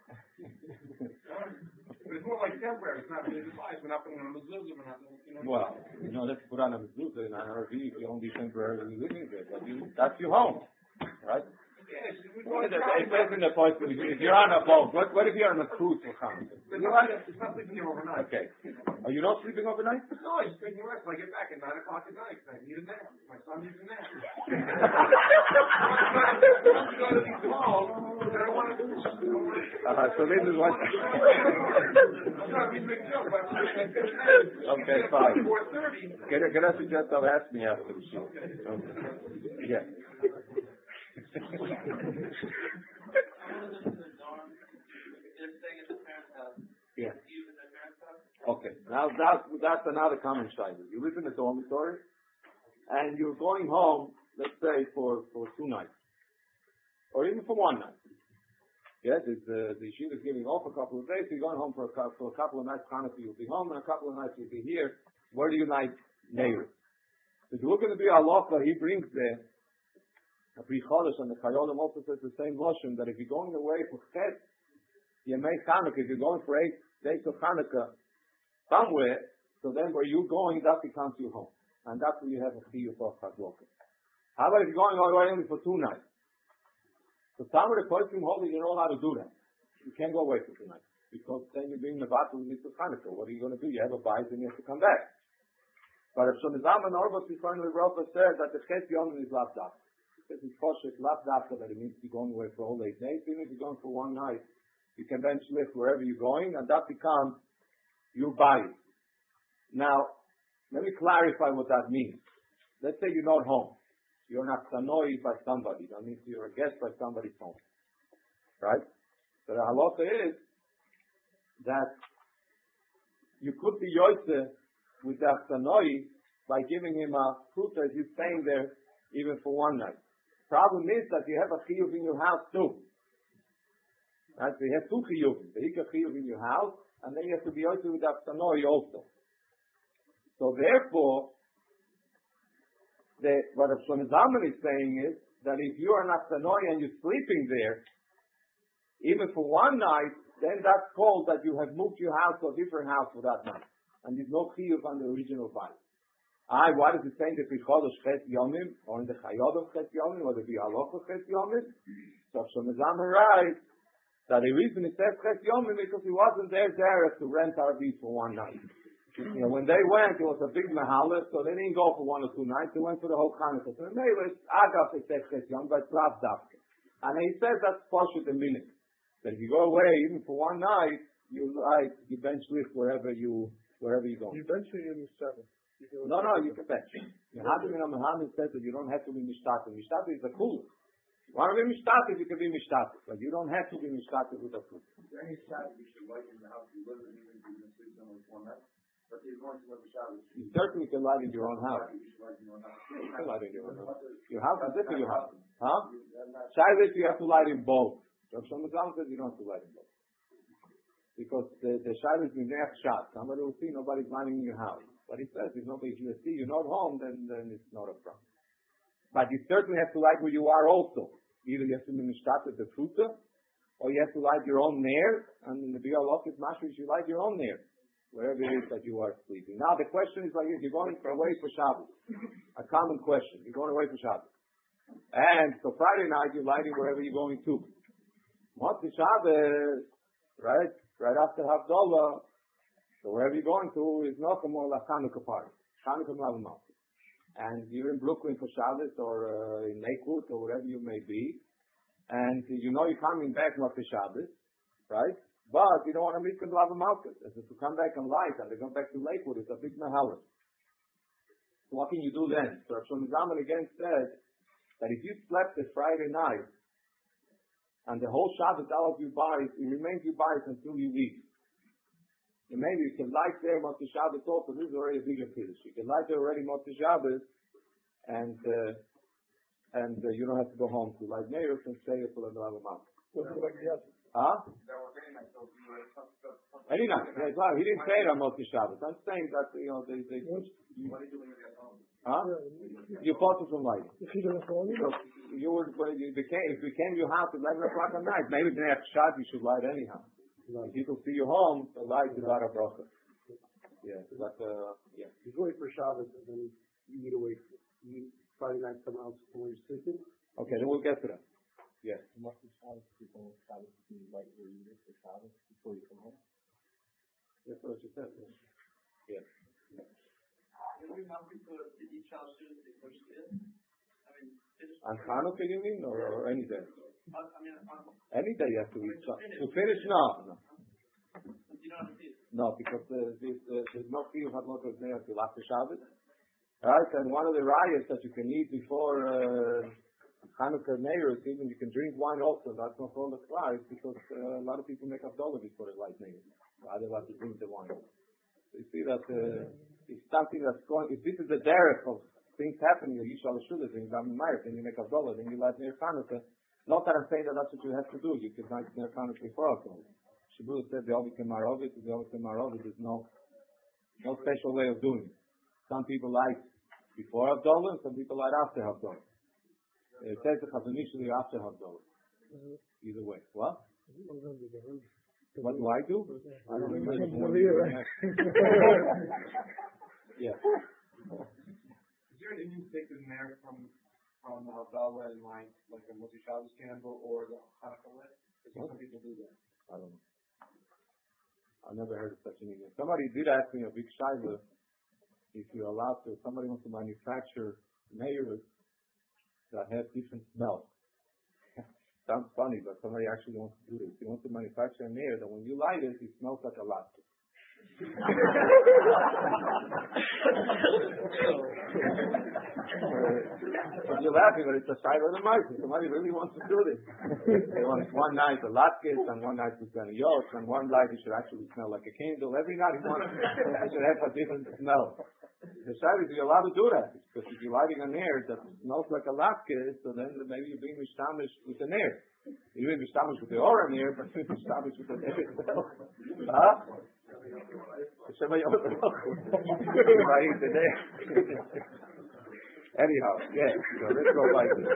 But it's more like temporary. It's not really device. We're not putting on a mezuzah. We're not, Well, let's put on a mezuzah in an RV if you're only temporarily living there. But that's your home, right? Yes. If you're on a boat, what if you're on a cruise for Hanukkah? It's not sleeping here overnight. Okay. Are you not sleeping overnight? No, I'm taking a rest. I get back at 9 o'clock at night. I need a nap. My son needs a nap. I don't want to do this. So this is what... I'm trying to be a big joke, but okay, fine. 4:30. Can I suggest I'll ask me after the show? Okay. Yeah. Yeah. Okay. Now that's another common shayla. You live in a dormitory, and you're going home, let's say for 2 nights, or even for 1 night. Yes, the yeshiva is giving off a couple of days. You're going home for a couple of nights. Hanukkah, you'll be home, and a couple of nights you'll be here. Where do you like neighbors? If you're looking to be halacha, he brings there. A Pri Chodesh and the Chayolim also says the same notion that if you're going away for Chet, Yemei Chanukah, if you're going for 8 days of Chanukah somewhere, so then where you're going, that becomes your home. And that's where you have a chiyuv of Chazloka. How about if you're going away only for 2 nights? So some of the Kosim holding, you're not allowed to do that. You can't go away for 2 nights. Because then you're being the battle with Mr. Chanukah. What are you going to do? You have a bite and you have to come back. But if Shonizam and Orbos Yisrael Rabba said that the Chet Yom is last up. It's cautious, not after that it means you're going away for all 8 days. Even if you're going for 1 night, you can then live wherever you're going, and that becomes your body. Now, let me clarify what that means. Let's say you're not home. You're not annoyed by somebody. That means you're a guest by somebody's home. Right? So the halacha is that you could be yoyse with that annoy by giving him a fruit as he's staying there even for 1 night. Problem is that you have a chiyuv in your house too. Right? So you have 2 chiyuvim. The hikah chiyuv in your house, and then you have to be also with that sanoi also. So therefore, what Rav Shlomo Zalman is saying is that if you are not sanoi and you're sleeping there, even for 1 night, then that's called that you have moved your house to a different house for that night. And there's no chiyuv on the original body. Why does it say that we call the Chet Yomim, or in the Chayot of Chet Yomim, or the Bialoch of Chet Yomim? So Shlomo Zalman writes that the reason it says Chet Yomim is because he wasn't there to rent RV for 1 night. When they went, it was a big mahalah, so they didn't go for 1 or 2 nights, they went for the whole Hanukkah. So maybe it's Agaf, it says Chet Yomim, but it's Lav Davke. And he says that's Pashut the meaning. That if you go away even for 1 night, you eventually wherever you go. Eventually in the 7th. No, you can bet. The Hadim in Muhammad says that you don't have to be mishtatif. Mishtatif is the cool. You want to be mishtatif, you can be mishtatif, but you don't have to be mishtatif with a food. Is there any Shabbos you should light in the house you live in, even if you're going to sleep somewhere for 1 night? But you're going to live a Shabbos. You certainly can light in your own house. You should light in your own house. You can light in your own house. Your house is different. Your house. Huh? Shabbos you have to light in both. Rav Shlomo Zalman says you don't have to light in both. Because the Shabbos is next shot. Somebody will see nobody's lighting in your house. But he says if nobody will see you're not home, then it's not a problem. But you certainly have to light where you are also. Either you have to be mishtatif the fruta, or you have to light your own nair, and in the Biur Halachos mashrish you light your own nair, wherever it is that you are sleeping. Now the question is like this: you're going away for Shabbos. A common question. You're going away for Shabbos, and so Friday night you're lighting wherever you're going to. Motzei Shabbos, right after Havdalah, so wherever you're going to is not a more like Chanukah party, Chanukah Malamah. And you're in Brooklyn for Shabbos or in Lakewood or wherever you may be, and you know you're coming back not for Shabbos, right? But you don't want to meet with Lava Malkus. As if to come back and light and they come back to Lakewood, it's a big mahalah. So what can you do then? So Rav Shlomo Zalman again said that if you slept the Friday night and the whole Shabbos out of your bodies, it remains your bodies until you leave. And maybe you can light there Motzei Shabbos also. This is already a bigger kiddush. You can light there already Motzei Shabbos, and you don't have to go home to light Neirus and stay for the Lava Malkus. Huh? Any night. He didn't say it on Motzei Shabbos. I'm saying that they What are you doing at home? Huh? You bought it from lighting. So it became your house at 11 o'clock at night. Maybe the next shot you should light anyhow. If people see you home, the light is out of bracha. Yeah, but yeah. You wait for Shabbos and then you need to wait. You Friday night somewhere else where you're sleeping. Okay, then we'll get to that. Yes. Must be Shabbos people Shabbos to be right where you live for Shabbos before you come home. That's what you said. Yes. On Hanukkah, you mean, or any day? Any day you have to eat. To finish, no. No, because there's no fear of Hadlot of Neir till after Shabbos. Right? And one of the riots that you can eat before Hanukkah Neir is even you can drink wine also. That's not all the class because a lot of people make Havdalah before they light Neir. They like to drink the wine. So you see that it's something that's going. If this is the derech of things happening, you shall should have been done in Meir, then you make Havdalah, then you light Neir Hanukkah. Not that I'm saying that that's what you have to do. You can light Neir Hanukkah before Havdalah. Shibur said the Ovid Kemarovit, there's no special way of doing it. Some people light before Havdalah, and some people light after Havdalah. It says the Chazon Ish after Havdalah. Either way. What? What do I do? I don't remember. Yeah. Is there an Indian sacred there from the Havdalah and like the Motzei Shabbos candle or the Hanukkah lit? Because some people do that. I don't know. I never heard of such an Indian. Somebody did ask me a big shayla if you're allowed to. Somebody wants to manufacture mayors that have different smells. Sounds funny, but somebody actually wants to do this. He wants to manufacture a mayor that when you light it, it smells like a latke. You're laughing, but it's a side of the market. Somebody really wants to do this. They want one night a latkes, and one night it's going to yoke, and one night it should actually smell like a candle. Every night it should have a different smell. The side is you're allowed to do that because if you're lighting an air that smells like a latkes, so then maybe you're being mishtamesh with an air. You're being mishtamesh with the aura air, but you're mishtamesh with the air itself. Huh? Anyhow, yeah, so let's go like this.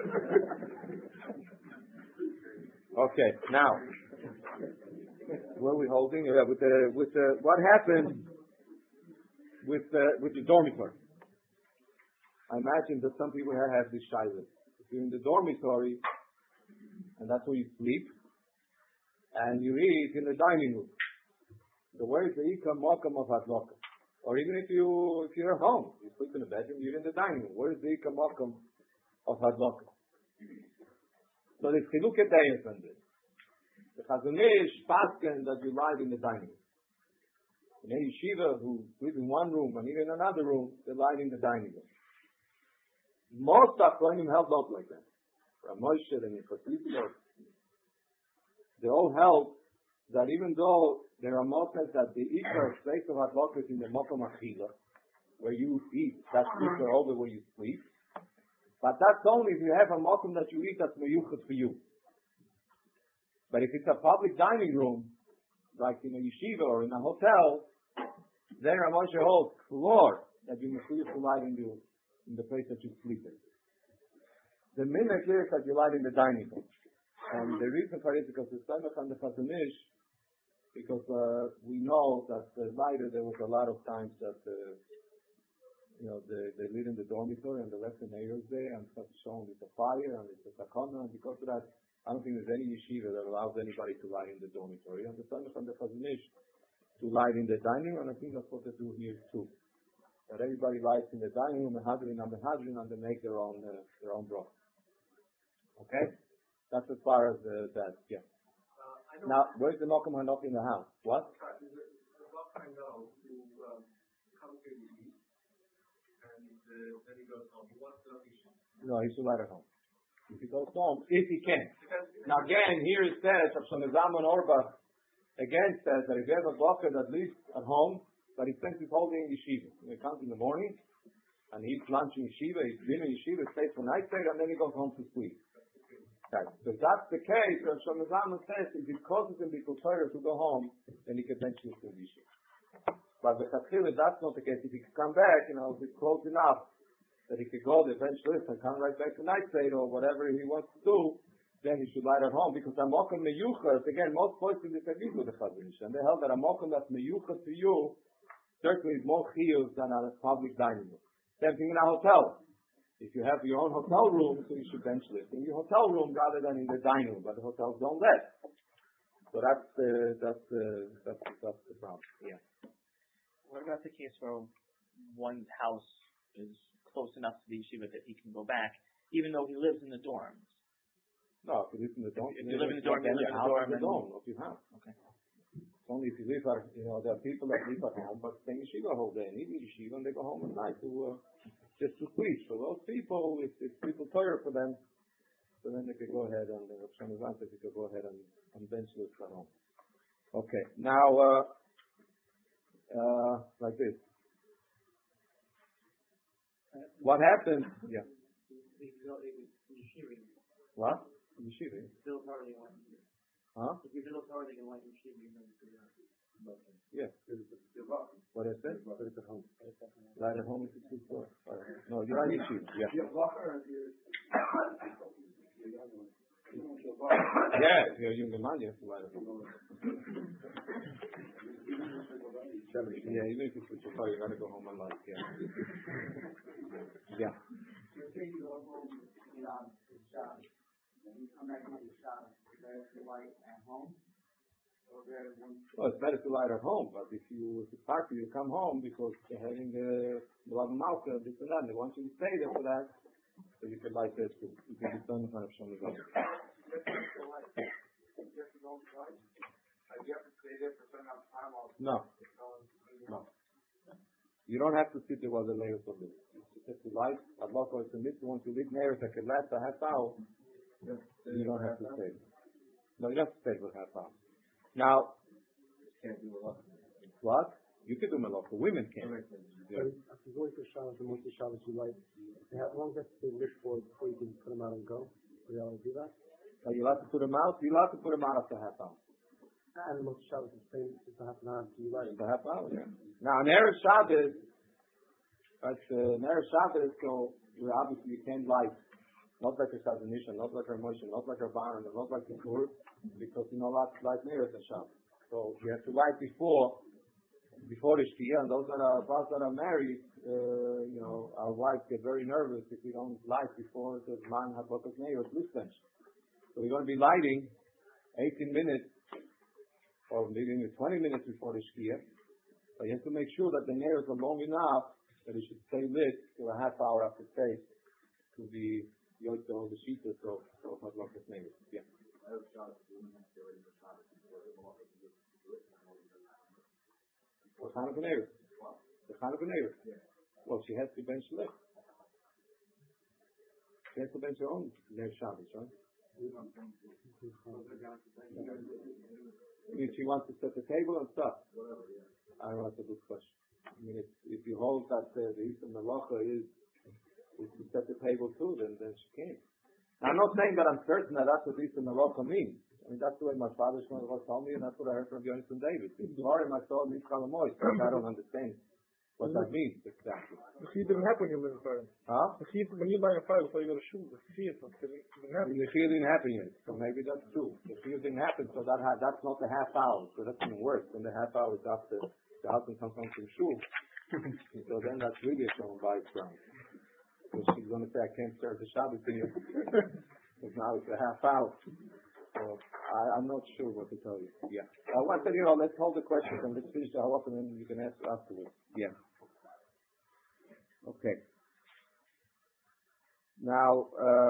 Okay, now, where are we holding? With what happened with the dormitory? I imagine that some people here have this shayla. If you're in the dormitory, and that's where you sleep, and you eat in the dining room. So where is the ikam makam of hadlaka? Or even if you're at home, you sleep in the bedroom, you're in the dining room. Where is the ikam makam of hadlaka? So there's chilukei dayos on this. The Chazon Ish pasken that you light in the dining room. In a yeshiva who live in one room and even in another room, they light in the dining room. Most Achronim held not like that. Rav Moshe and Yisrael, they all held that even though there are moments that the Ikar place of Hadlok is in the Mokom Achila, where you eat, that's Ikar over where you sleep, but that's only if you have a Mokom that you eat that's meyuchas for you. But if it's a public dining room, like in a yeshiva or in a hotel, then Rav Moshe holds floor that you must use to light in the place that you sleep in. The minute is that you light in the dining room. And the reason for it is because the Samech and the Chazon Ish, because we know that later there was a lot of times that they live in the dormitory and they left the neighbors there and started showing it's a fire and it's a sakana, and because of that I don't think there's any yeshiva that allows anybody to light in the dormitory. And the Samech and the Chazon Ish to light in the dining room, and I think that's what they do here too. That everybody lights in the dining room, mehadrin, and they make their own broth. Okay? That's as far as that, yeah. Now, where's the Mokum Hanok in the house? What? There's a Mokum Hanok who comes here to eat, and then he goes home. He wants to eat. No, he should light at home. If he goes home, if he can. Now again, here it says, Zalman Auerbach again says that if you have a blocker that lives at home, but he spends his whole day in yeshiva. He comes in the morning, and he eats lunch in yeshiva, he eats dinner in yeshiva, stays for night there, and then he goes home to sleep. Right. So if that's the case, Rav Shlomo Zalman says, if it causes him to go home, then he can eventually do yeshiva. But the Chatzil, that's not the case. If he can come back, if it's close enough, that he could go the eventually and come right back to night state or whatever he wants to do, then he should light at home. Because a mokum meyuchas, again, most places disagree with the Chazon Ish, and they held that a mokum that's meyuchas to you certainly is more chiyuv than a public dining room. Same thing in a hotel. If you have your own hotel room, so you should bench lift in your hotel room rather than in the dining room. But the hotels don't let. So that's the problem. Yeah. What about the case where one's house is close enough to the yeshiva that he can go back, even though he lives in the dorms? No, if you live in the dorm, if you live in the dorm, you live in the dorm. Of your house. Okay. Only if you live at, there are people that live at home but stay in yeshiva all day and eat in yeshiva and they go home at night to just to preach. So those people, if people tired for them, so then they could go ahead and they could go ahead and bench lift at home. Okay, now like this. What happened? Yeah. What? Yeshiva. Huh? If you build hard, they can light yeshiva. Yeah. What is it? Light at home. Light at home is the two floor. No, you're on yeshiva. Yeah. Yeah, if you're a young man, you have to light at home. Yeah, even if it's with your car, you gotta go home and light. Yeah. Yeah. Well, it's better to light at home, but if it's hard for you to come home because they're having the love mouth and this and that, they want you to stay there for that, so you can light this too. You can be done in front of Shlomo Zalman. No. You don't have to sit there while the layers are lit. You just have to light. Allah calls the mitzvah. Once you lit layers that can last a half hour, you don't have to stay. No, you don't have to stay for a half hour. Now, what? You can do malacha. Women can. Yeah. If you're going for Shabbos and most of Shabbos you light, how long does it lit for before you can put them out and go? Are you allowed to do that? Are you allowed to put them out? You're allowed to put them out after a half hour. And most Shabbos is the same, just a half an hour. Do you light? Just a half hour, yeah. Now, in Erev Shabbos, so obviously you can't light. Not like a Chazon Ish, not like a Moshe, not like a Baron, not like a Kur, because you're not allowed to light Neres and Shabbos. So you have to light before the Shkia, and those that are married, our wives get very nervous if we don't light before the man Habakkuk Neres bench. So we're going to be lighting 18 minutes or maybe 20 minutes before the Shkia. But you have to make sure that the Neres are long enough that it should stay lit till a half hour after face to be all the sheets so not like the name. Yeah. Or Chanukah Neir. The Chanukah Neir. Well, she has to bench Shlich. She has to bench her own Neir Shabbos, right? I mean, she wants to set the table and stuff. I don't know, that's a good question. I mean, if you hold that the Eastern Malacha is to set the table too, then she can't. Now, I'm not saying that I'm certain that that's what Eastern Malacha means. I mean, that's the way my father told me, and that's what I heard from Yonis and David. It's hard in my soul, I don't understand what that means exactly. The Chiyuv didn't happen when you live in Fire. Huh? The Chiyuv, when you buy a fire before you go to shul, the Chiyuv didn't happen. The Chiyuv didn't happen yet, so maybe that's true. The Chiyuv didn't happen, so that's not the half hour, so that's even worse. When the half hour is after the husband comes home from shul, so then that's really a Shalom Bayis ground. So she's going to say, I can't serve the Shabbat to you, because now it's a half hour. So I'm not sure what to tell you. Yeah. One thing, let's hold the questions and let's finish the halach and then you can ask afterwards. Yeah. Okay. Now,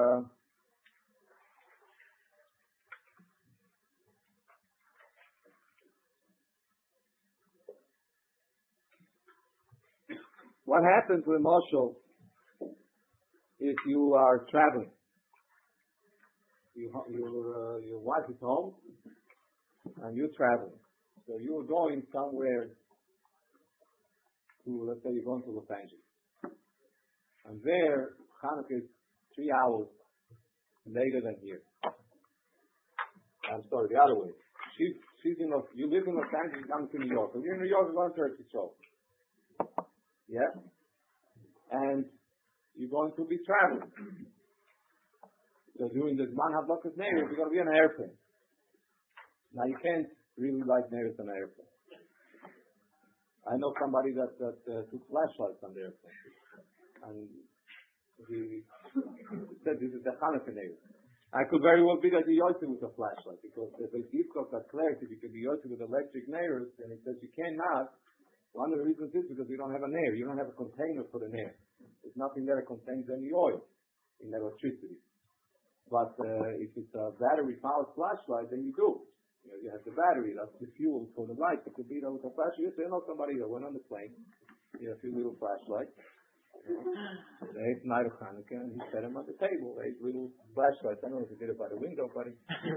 what happens with Moshe if you are traveling? Your wife is home and you're traveling. So you're going somewhere to, let's say you're going to Los Angeles. And there, Hanukkah is 3 hours later than here. I'm sorry, the other way. You live in Los Angeles, you're coming to New York. So you're in New York, you're going to Turkey show. Yeah? And you're going to be traveling. So during the Zman Hadlakas Neiros, you're going to be on an airplane. Now you can't really light Neiros on an airplane. I know somebody that took flashlights on the airplane. And he said this is the Hanukkah Neiros. I could very well be that he yoytze with a flashlight because the Beis Yitzchak got clarity you could be yoytze with electric Neiros, and he says you cannot. One of the reasons is because you don't have a Neir. You don't have a container for the Neir. There's nothing there that contains any oil in electricity. But if it's a battery-powered flashlight, then you do. You have the battery, that's the fuel for the light. It could be that with a flashlight. You know somebody that went on the plane, he had a few little flashlights. They ate night of Hanukkah, and he set them on the table. They ate little flashlights. I don't know if he did it by the window, but he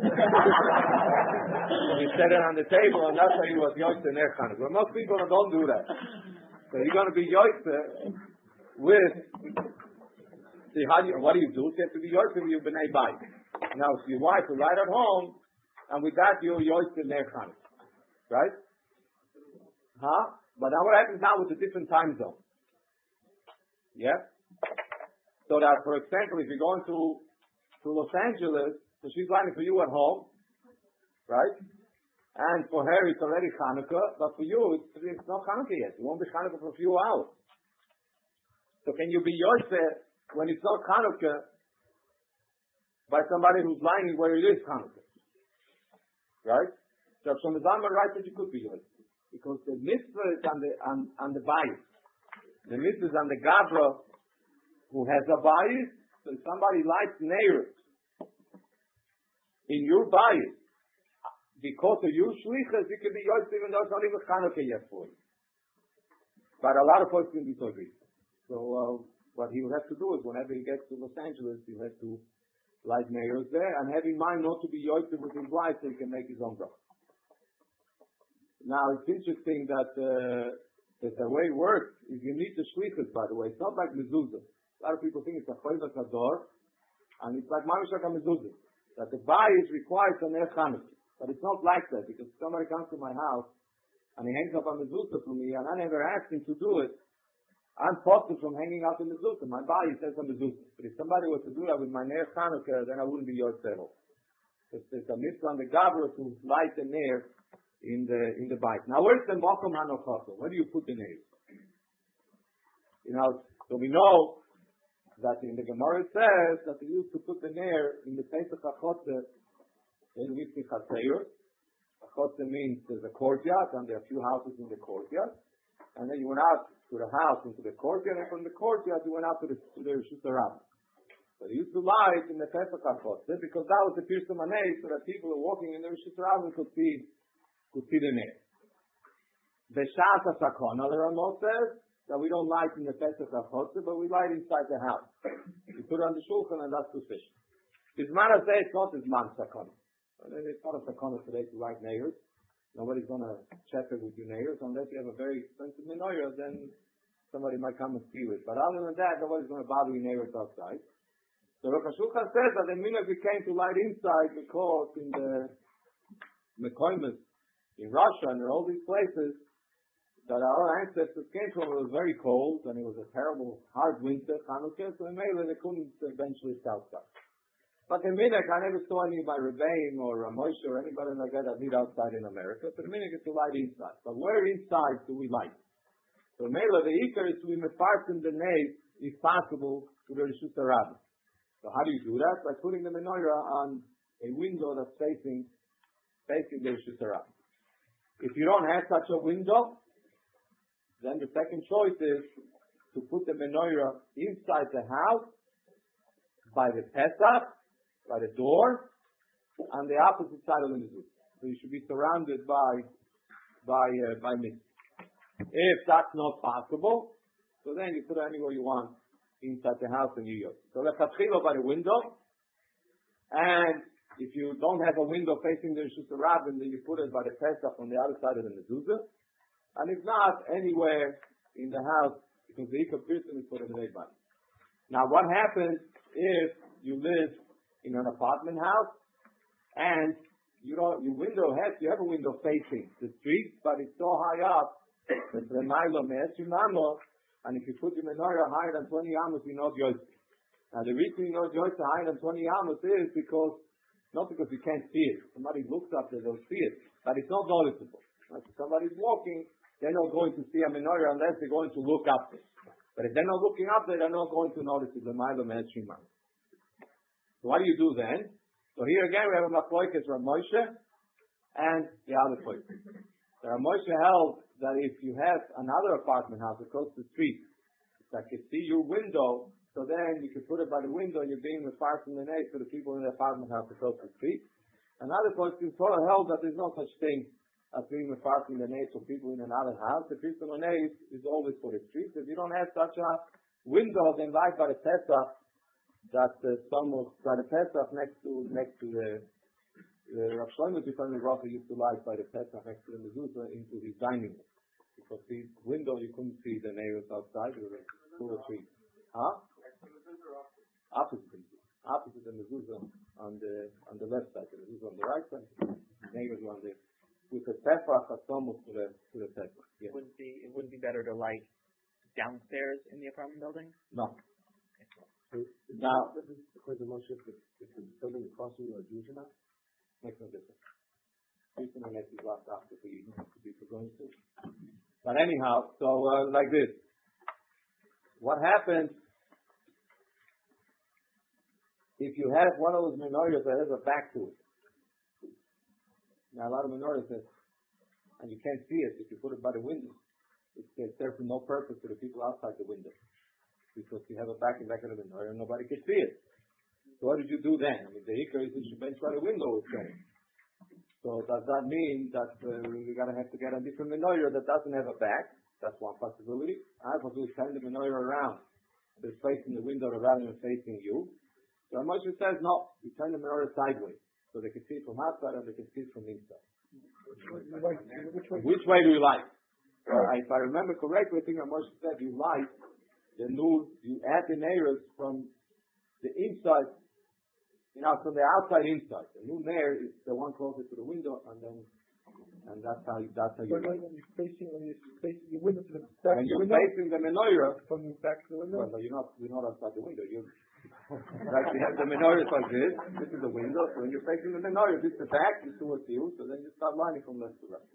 set it on the table, and that's how he was yoytze in their Hanukkah. But most people don't do that. So you're going to be yoytze with... See, what do? You have to be yoytze with your b'nai bayit. Now, if your wife is right at home, and with that you're yoytze in their Hanukkah, right? Huh? But now what happens now with the different time zones? Yeah. So that, for example, if you're going to Los Angeles, so she's waiting for you at home, right? And for her it's already Hanukkah, but for you it's not Hanukkah yet. It won't be Hanukkah for a few hours. So can you be yoytze when it's not Hanukkah by somebody who's lying where it is Hanukkah? Right? So from the Zalman writes that you could be yoytze. Because the mitzvah is on the bayis. The mitzvah is on the Gabra who has a bayis. So if somebody lights Neiros in your bayis, because of your shlichus, it can be yoytze even though it's not even Hanukkah yet for you. But a lot of folks can disagree. So what he will have to do is whenever he gets to Los Angeles, he'll have to light Neiros there and have in mind not to be yoytze with his wife so he can make his own bracha. Now it's interesting that the way it works is you need the shlichus, by the way. It's not like mezuzah. A lot of people think it's a choyvah kador, and it's like mamish like a mezuzah. That the bayis requires a ner Hanukkah. But it's not like that, because if somebody comes to my house and he hangs up a mezuzah for me, and I never asked him to do it, I'm posted from hanging out in mezuzah. My bayis says a mezuzah. But if somebody was to do that with my ner Hanukkah, then I wouldn't be yoytze at all. There's a mitzvah on the gabra to light the ner in the bayis. Now where's the makom hanochasa? Where do you put the ner? So we know that in the Gemara it says that they used to put the ner in the Pesach HaChotzeh in Mitzvah Chaseir. HaChotzeh means there's a courtyard and there are a few houses in the courtyard. And then you went out to the house into the courtyard, and from the courtyard you went out to the Rishus HaRabim. So they used to light in the Pesach HaChotzeh because that was the Pirsum Hanei, so that people who were walking in the Rishus HaRabim could see the ner. B'shas HaSakona, the Ramah says that we don't light in the Pesach HaChotzer, but we light inside the house. You put it on the shulchan and that's sufficient. Bisman says it's not Bisman Sakona. It's not a Sakona today to light neighbors. Nobody's going to check it with your neighbors unless you have a very expensive menorah, then somebody might come and steal it. But other than that, nobody's going to bother your neighbors outside. So Rosh Hashanah says that the minhag became to light inside because in the Mekoimus, in Russia and in all these places that our ancestors came from, it was very cold and it was a terrible, hard winter, Chanukah, so maybe they couldn't eventually sell stuff. But the minhag, I never saw any by Rebbeim or Moshe or anybody like that lit outside in America. So the minhag is to light inside. But where inside do we light? So maybe the ikar is to be mefarsim the nave, if possible, to the Rishus HaRabim. So how do you do that? By putting the menorah on a window that's facing the Rishus HaRabim. If you don't have such a window, then the second choice is to put the menorah inside the house by the Pesach, by the door, on the opposite side of the mezuzah. So you should be surrounded by mist. If that's not possible, so then you put it anywhere you want inside the house in New York. So lechatchila by the window, and if you don't have a window facing the Rishus HaRabim, then you put it by the Pesach on the other side of the mezuzah. And if not, anywhere in the house, because the ikar person is for the bnei bani. Now, what happens if you live in an apartment house and you have a window facing the street, but it's so high up that the nylon and if you put your menorah higher than 20 amos, you know yoytze. Now, the reason you know yoytze higher than 20 amos is not because you can't see it. Somebody looks up there, they'll see it, but it's not noticeable. If somebody's walking, they're not going to see a menorah unless they're going to look up there. But if they're not looking up there, they're not going to notice it. So what do you do then? So here again we have a machlokes Rav Moshe and the other place. So Rav Moshe held that if you have another apartment house across the street that can see your window, so then you can put it by the window and you're being far from the neighbor for the people in the apartment house across the street. Another place in Torah held that there's no such thing as being far from the neighbor for people in another house. The Christian neighbor is always for the street. If you don't have such a window, then light by the Pesach, that by the Pesach next to the Rav Shlomo Zifan Rafa used to light by the Pesach next to the mezuzah into his dining room. Because the window you couldn't see the neighbors outside, it was full of trees. Opposite the mezuzah on the left side, the mezuzah on the right side, the neighbors were on the with the tefach atomos to the tefach. Yeah. It wouldn't be better to light downstairs in the apartment building? No. Now, according to Moshe, if the building is costing you a Jewish or not? Makes no difference. Christian unless is locked after for you to be for going to. But anyhow, so like this. What happens if you have one of those menorahs that has a back to it? Now a lot of menorahs have, and you can't see it if you put it by the window. It serves no purpose to the people outside the window. Because you have a back of the menorah and nobody can see it. So what did you do then? I mean, the ikar is you should bench by the window, it's saying. So does that mean that we're going to have to get a different menorah that doesn't have a back? That's one possibility. I possibly turn the menorah around. So it's facing the window rather than facing you. So Moshe says, no, you turn the menorah sideways. So they can see it from outside and they can see it from inside. Which way do you like? If I remember correctly, I think Moshe said you like the nur, you add the neiros from the inside, from the outside inside. The nur nair is the one closer to the window, and that's how you. When you're facing the window to the back. When you're facing the menorah from the back to the window. Well, you're not outside the window. You have the menorah like this. This is the window. So when you're facing the menorah, this is the back. It's towards you. So then you start lining from left to right.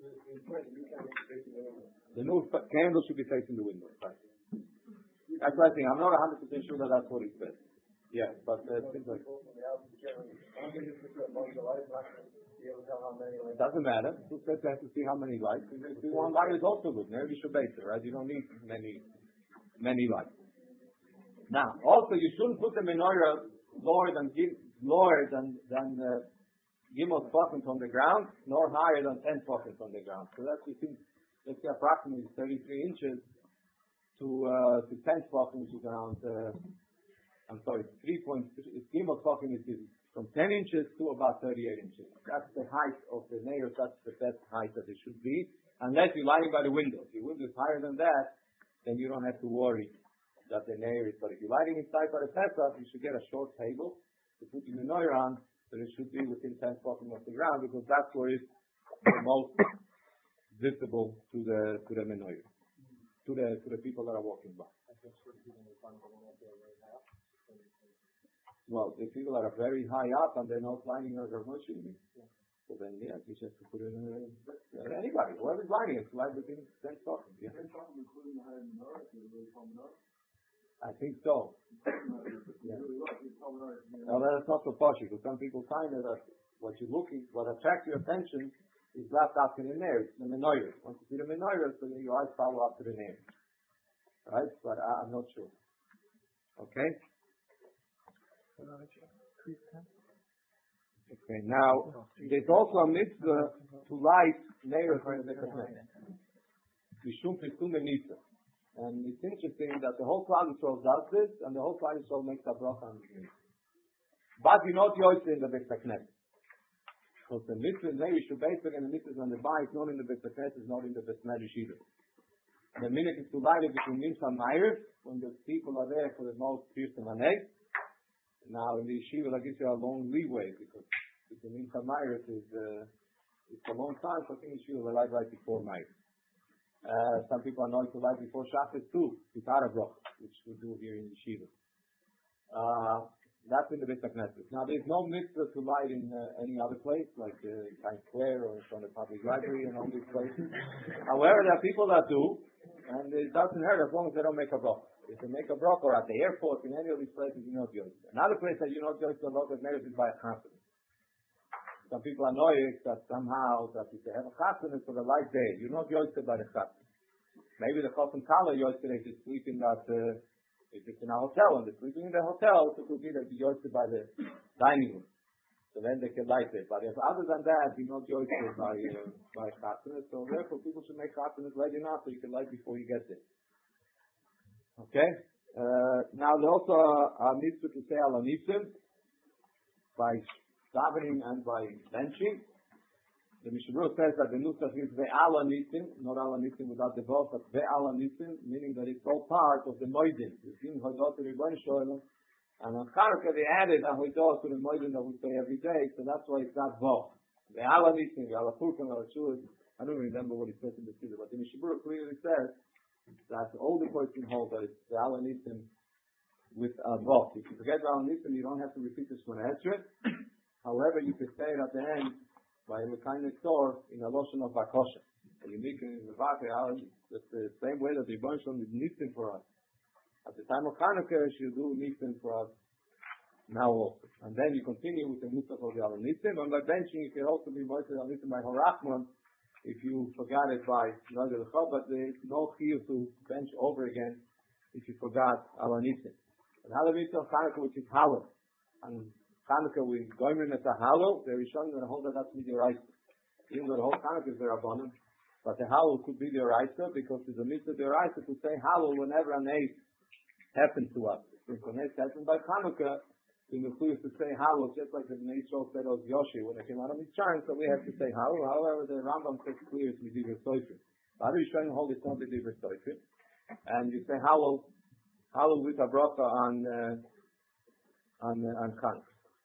The nur candle should be facing the window. Right. That's what I think. I'm not 100% sure that that's what he said. Yeah, but things like it doesn't matter. Who says you have to see how many lights? If you one light is also good. Maybe you should base it, right? You don't need many lights. Now, also you shouldn't put the menorah lower than Gimel tefachim from the ground, nor higher than 10 tefachim from the ground. So that's, you think, let's say approximately 33 inches to 10 tefachim, which is around, 3.3 tefachim, which is from 10 inches to about 38 inches. That's the height of the nails. That's the best height that it should be, unless you're lighting by the window. If your window is higher than that, then you don't have to worry that the nail is. But if you're lighting inside by the Pesach, you should get a short table to put your menorah on, so it should be within 10 tefachim of the ground, because that's where it's the most visible to the menorah, to the people that are walking by. Well, the people that are very high up and they're not lining as a Moshe, so then yes, you just have to put it in anybody, whoever's lining it, slide within 10 tefachim. Yeah. I think so. Yeah. Now that's not so posh, because some people find that what attracts your attention is left after the nail, the menorah. Once you see the menorah, so your eyes follow up to the nail. Right? But I'm not sure. Okay? Okay, now, there's also a mitzvah to light nails in the Knesset. Mishum Pisum Mitzvah. And it's interesting that the whole Klal Yisrael does this, and the whole Klal Yisrael makes a bracha on it. But you not yoyse in the Beit HaKnesset. Because the mitzvah is maybe Shubaitzak, and the mitzvah on the Bayit, not in the Beit HaKnesset, not in the Beit Medrash either. The minute is to light it between Mincha and Ma'ariv, when the people are there for the most fierce and Haneg. Now in the yeshiva, that gives you a long leeway, because the Mincha Ma'ariv is it's a long time, so I think yeshiva will light right before Ma'ariv. Some people are known to light before Shabbos too, Pitara Broch, which we do here in yeshiva. That's in the Beit HaKnesset. Now there's no mitzvah to light in any other place, like Times Square or in front of the public library and all these places. However, there are people that do, and it doesn't hurt as long as they don't make a broch. If they make a broch, or at the airport, in any of these places, you know Joyce. Another place that you know Joyce a lot of marriage is by a chassan. Some people are annoyed that somehow that if they have a chassan, it's for the light day. You know Joyce by the chassan. Maybe the chassan kala Joyce they just sleep in that. If it's in a hotel and they're sleeping in the hotel, it could be that Joyce by the dining room. So then they can light it. But if other than that, you know Joyce by chassan. So therefore, people should make chassan late enough so you can light before you get there. Okay? Now there's also a mitzvah to say Al Anisim by davening and by benching. The Mishnah Berurah says that the Nusach is Ve'al Anisim, not Al Anisim without the both, but Ve'al Anisim, meaning that it's all part of the Moedim. The Din Hodot to the Rebbeinu Shalom. And on Chanukah they added a Hodot to the Moedim that we say every day, so that's why it's not both. Ve'al Anisim, Ve'al Apurkan, Ve'al Shulis. I don't remember what he says in the Siddur, but the Mishnah Berurah clearly says that all the person hold that it's the Al Anisim with a both. If you forget the Al Anisim, you don't have to repeat this one extra. However, you can say it at the end by the kind of store in a lotion of Bakosha. You make it in the Bakosha, it's the same way that the Rebbeinu Shalom is Nisim for us. At the time of Chanukah, you do Nisim for us now also. And then you continue with the Nusach of the Al Anisim, and by benching, you can also be Moised Al Anisim by Harachman, if you forgot it by Nagel Chol, but there's no chiyuv to bench over again if you forgot Al Anisim. And Halavitah Chanukah, which is Halal. And Chanukah, we going in as a Halal, there is showing that the whole that's Midoraisa. Even though the whole Chanukah is their Abonim, but the Halal could be Midoraisa, because it's a mitzvah Midoraisa to say Halal whenever an eight happens to us. If an eight happens by Chanukah, we will to say Halal, just like the Yisrael said of Yoshi when they came out of Mitzrayim, so we have to say Halal. However, the Rambam says clear it's Midiver Soifim. Other Yisrael hold it's not Midiver Soifim. And you say Halal with a bracha on Chanukah.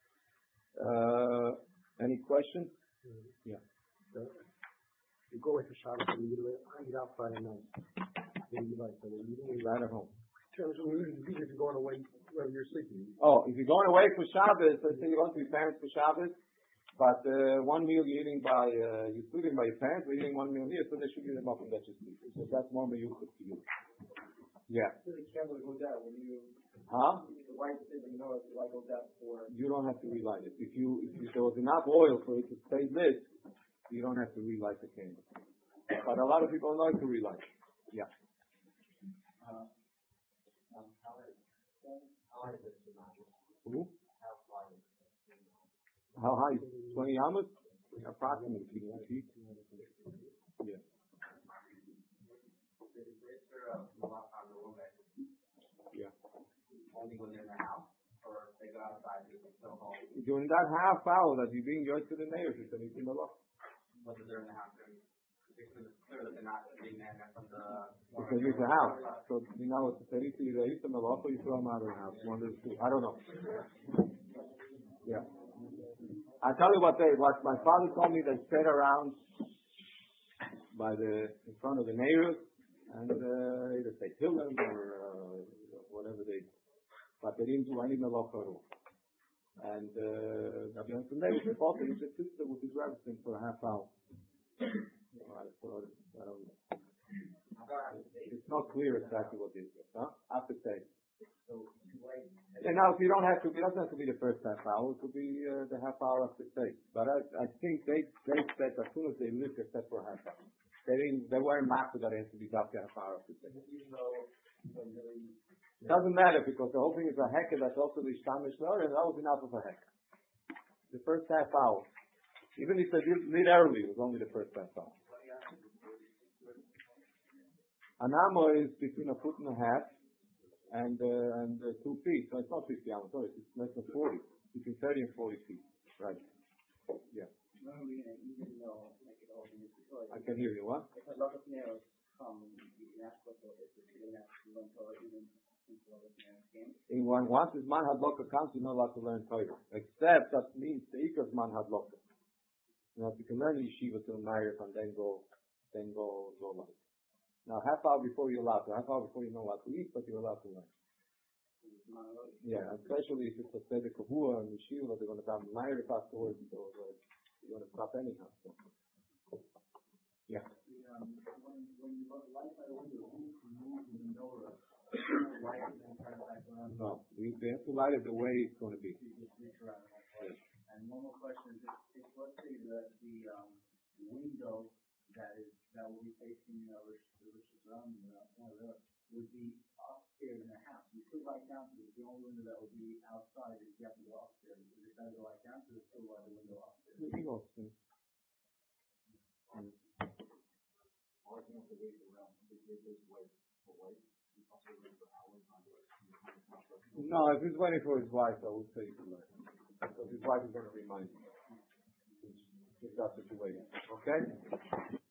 Any questions? Yeah. You go away for Shabbos and you eat out Friday night. Then you like eating right at home. If you're going away wherever you're sleeping. Oh, if you're going away for Shabbos, let's say you're going to your parents for Shabbos, but one meal you're eating you're sleeping by your parents, we're eating one meal here, so they should give them up and let you sleep. So that's more meyuchad to you. Yeah. The candle goes out when you. Huh? The white thing, you know, the light goes out for. You don't have to relight it. If there was enough oil for it to stay lit, you don't have to relight the candle. But a lot of people like to relight. Yeah. Who? How high? 20 amas? Approximately 50 feet. Yeah. Yeah. Only when they're in the house, or they go outside, they can still home. During that half hour that you're being yours to the neighbors, it's anything alone. Whether they're in the house, it's clear that they're not being there from the. Because it's a house. So, you know, it's a either you eat them alone or you throw them out of the house. One of the two. I don't know. Yeah. I tell you what my father told me, they stayed around in front of the neighbors and either they kill them or whatever they, but they didn't do any malacha. And the neighbor supposed to his sister with his relatives for a half hour. I don't know. It's not clear exactly what this is. Huh? After say. And now, if you don't have to, it doesn't have to be the first half hour. It could be the half hour after say. But I think they said as soon as they lived, except for a half hour. They weren't mapped that it has to be after half hour after say. It doesn't matter because the whole thing is a hecker that's also the Ishtamish law, and that was enough of a hecker. The first half hour. Even if they did early, it was only the first half hour. An amo is between a foot and a half and 2 feet. So it's not 50 amos, sorry, it's less than 40. Between 30 and 40 feet. Right. Yeah. I can hear you. What? A lot of nails come in one, once his man had locker counts, you're not allowed to learn Torah. Except that means the Iker's man had locker. You know, you can learn yeshiva till Marif and then go like. Now, half hour before you're allowed to, half hour before you're not allowed to eat, but you're allowed to learn. Yeah, especially if it's a Seder Kavua and yeshiva, they're going to come Marif afterwards, so you're going to stop anyhow. So. Yeah. No, we have to light it the way it's going to be. Yes. And one more question is, if let's say that the window that will be facing the would be upstairs in the house. You could light down to the only window that would be outside is you have to go upstairs. Is it better to light down to still light the window upstairs? You can go upstairs. No, if he's waiting for his wife, I would say you can learn. Because his wife is going to remind him. If that's the situation. Okay?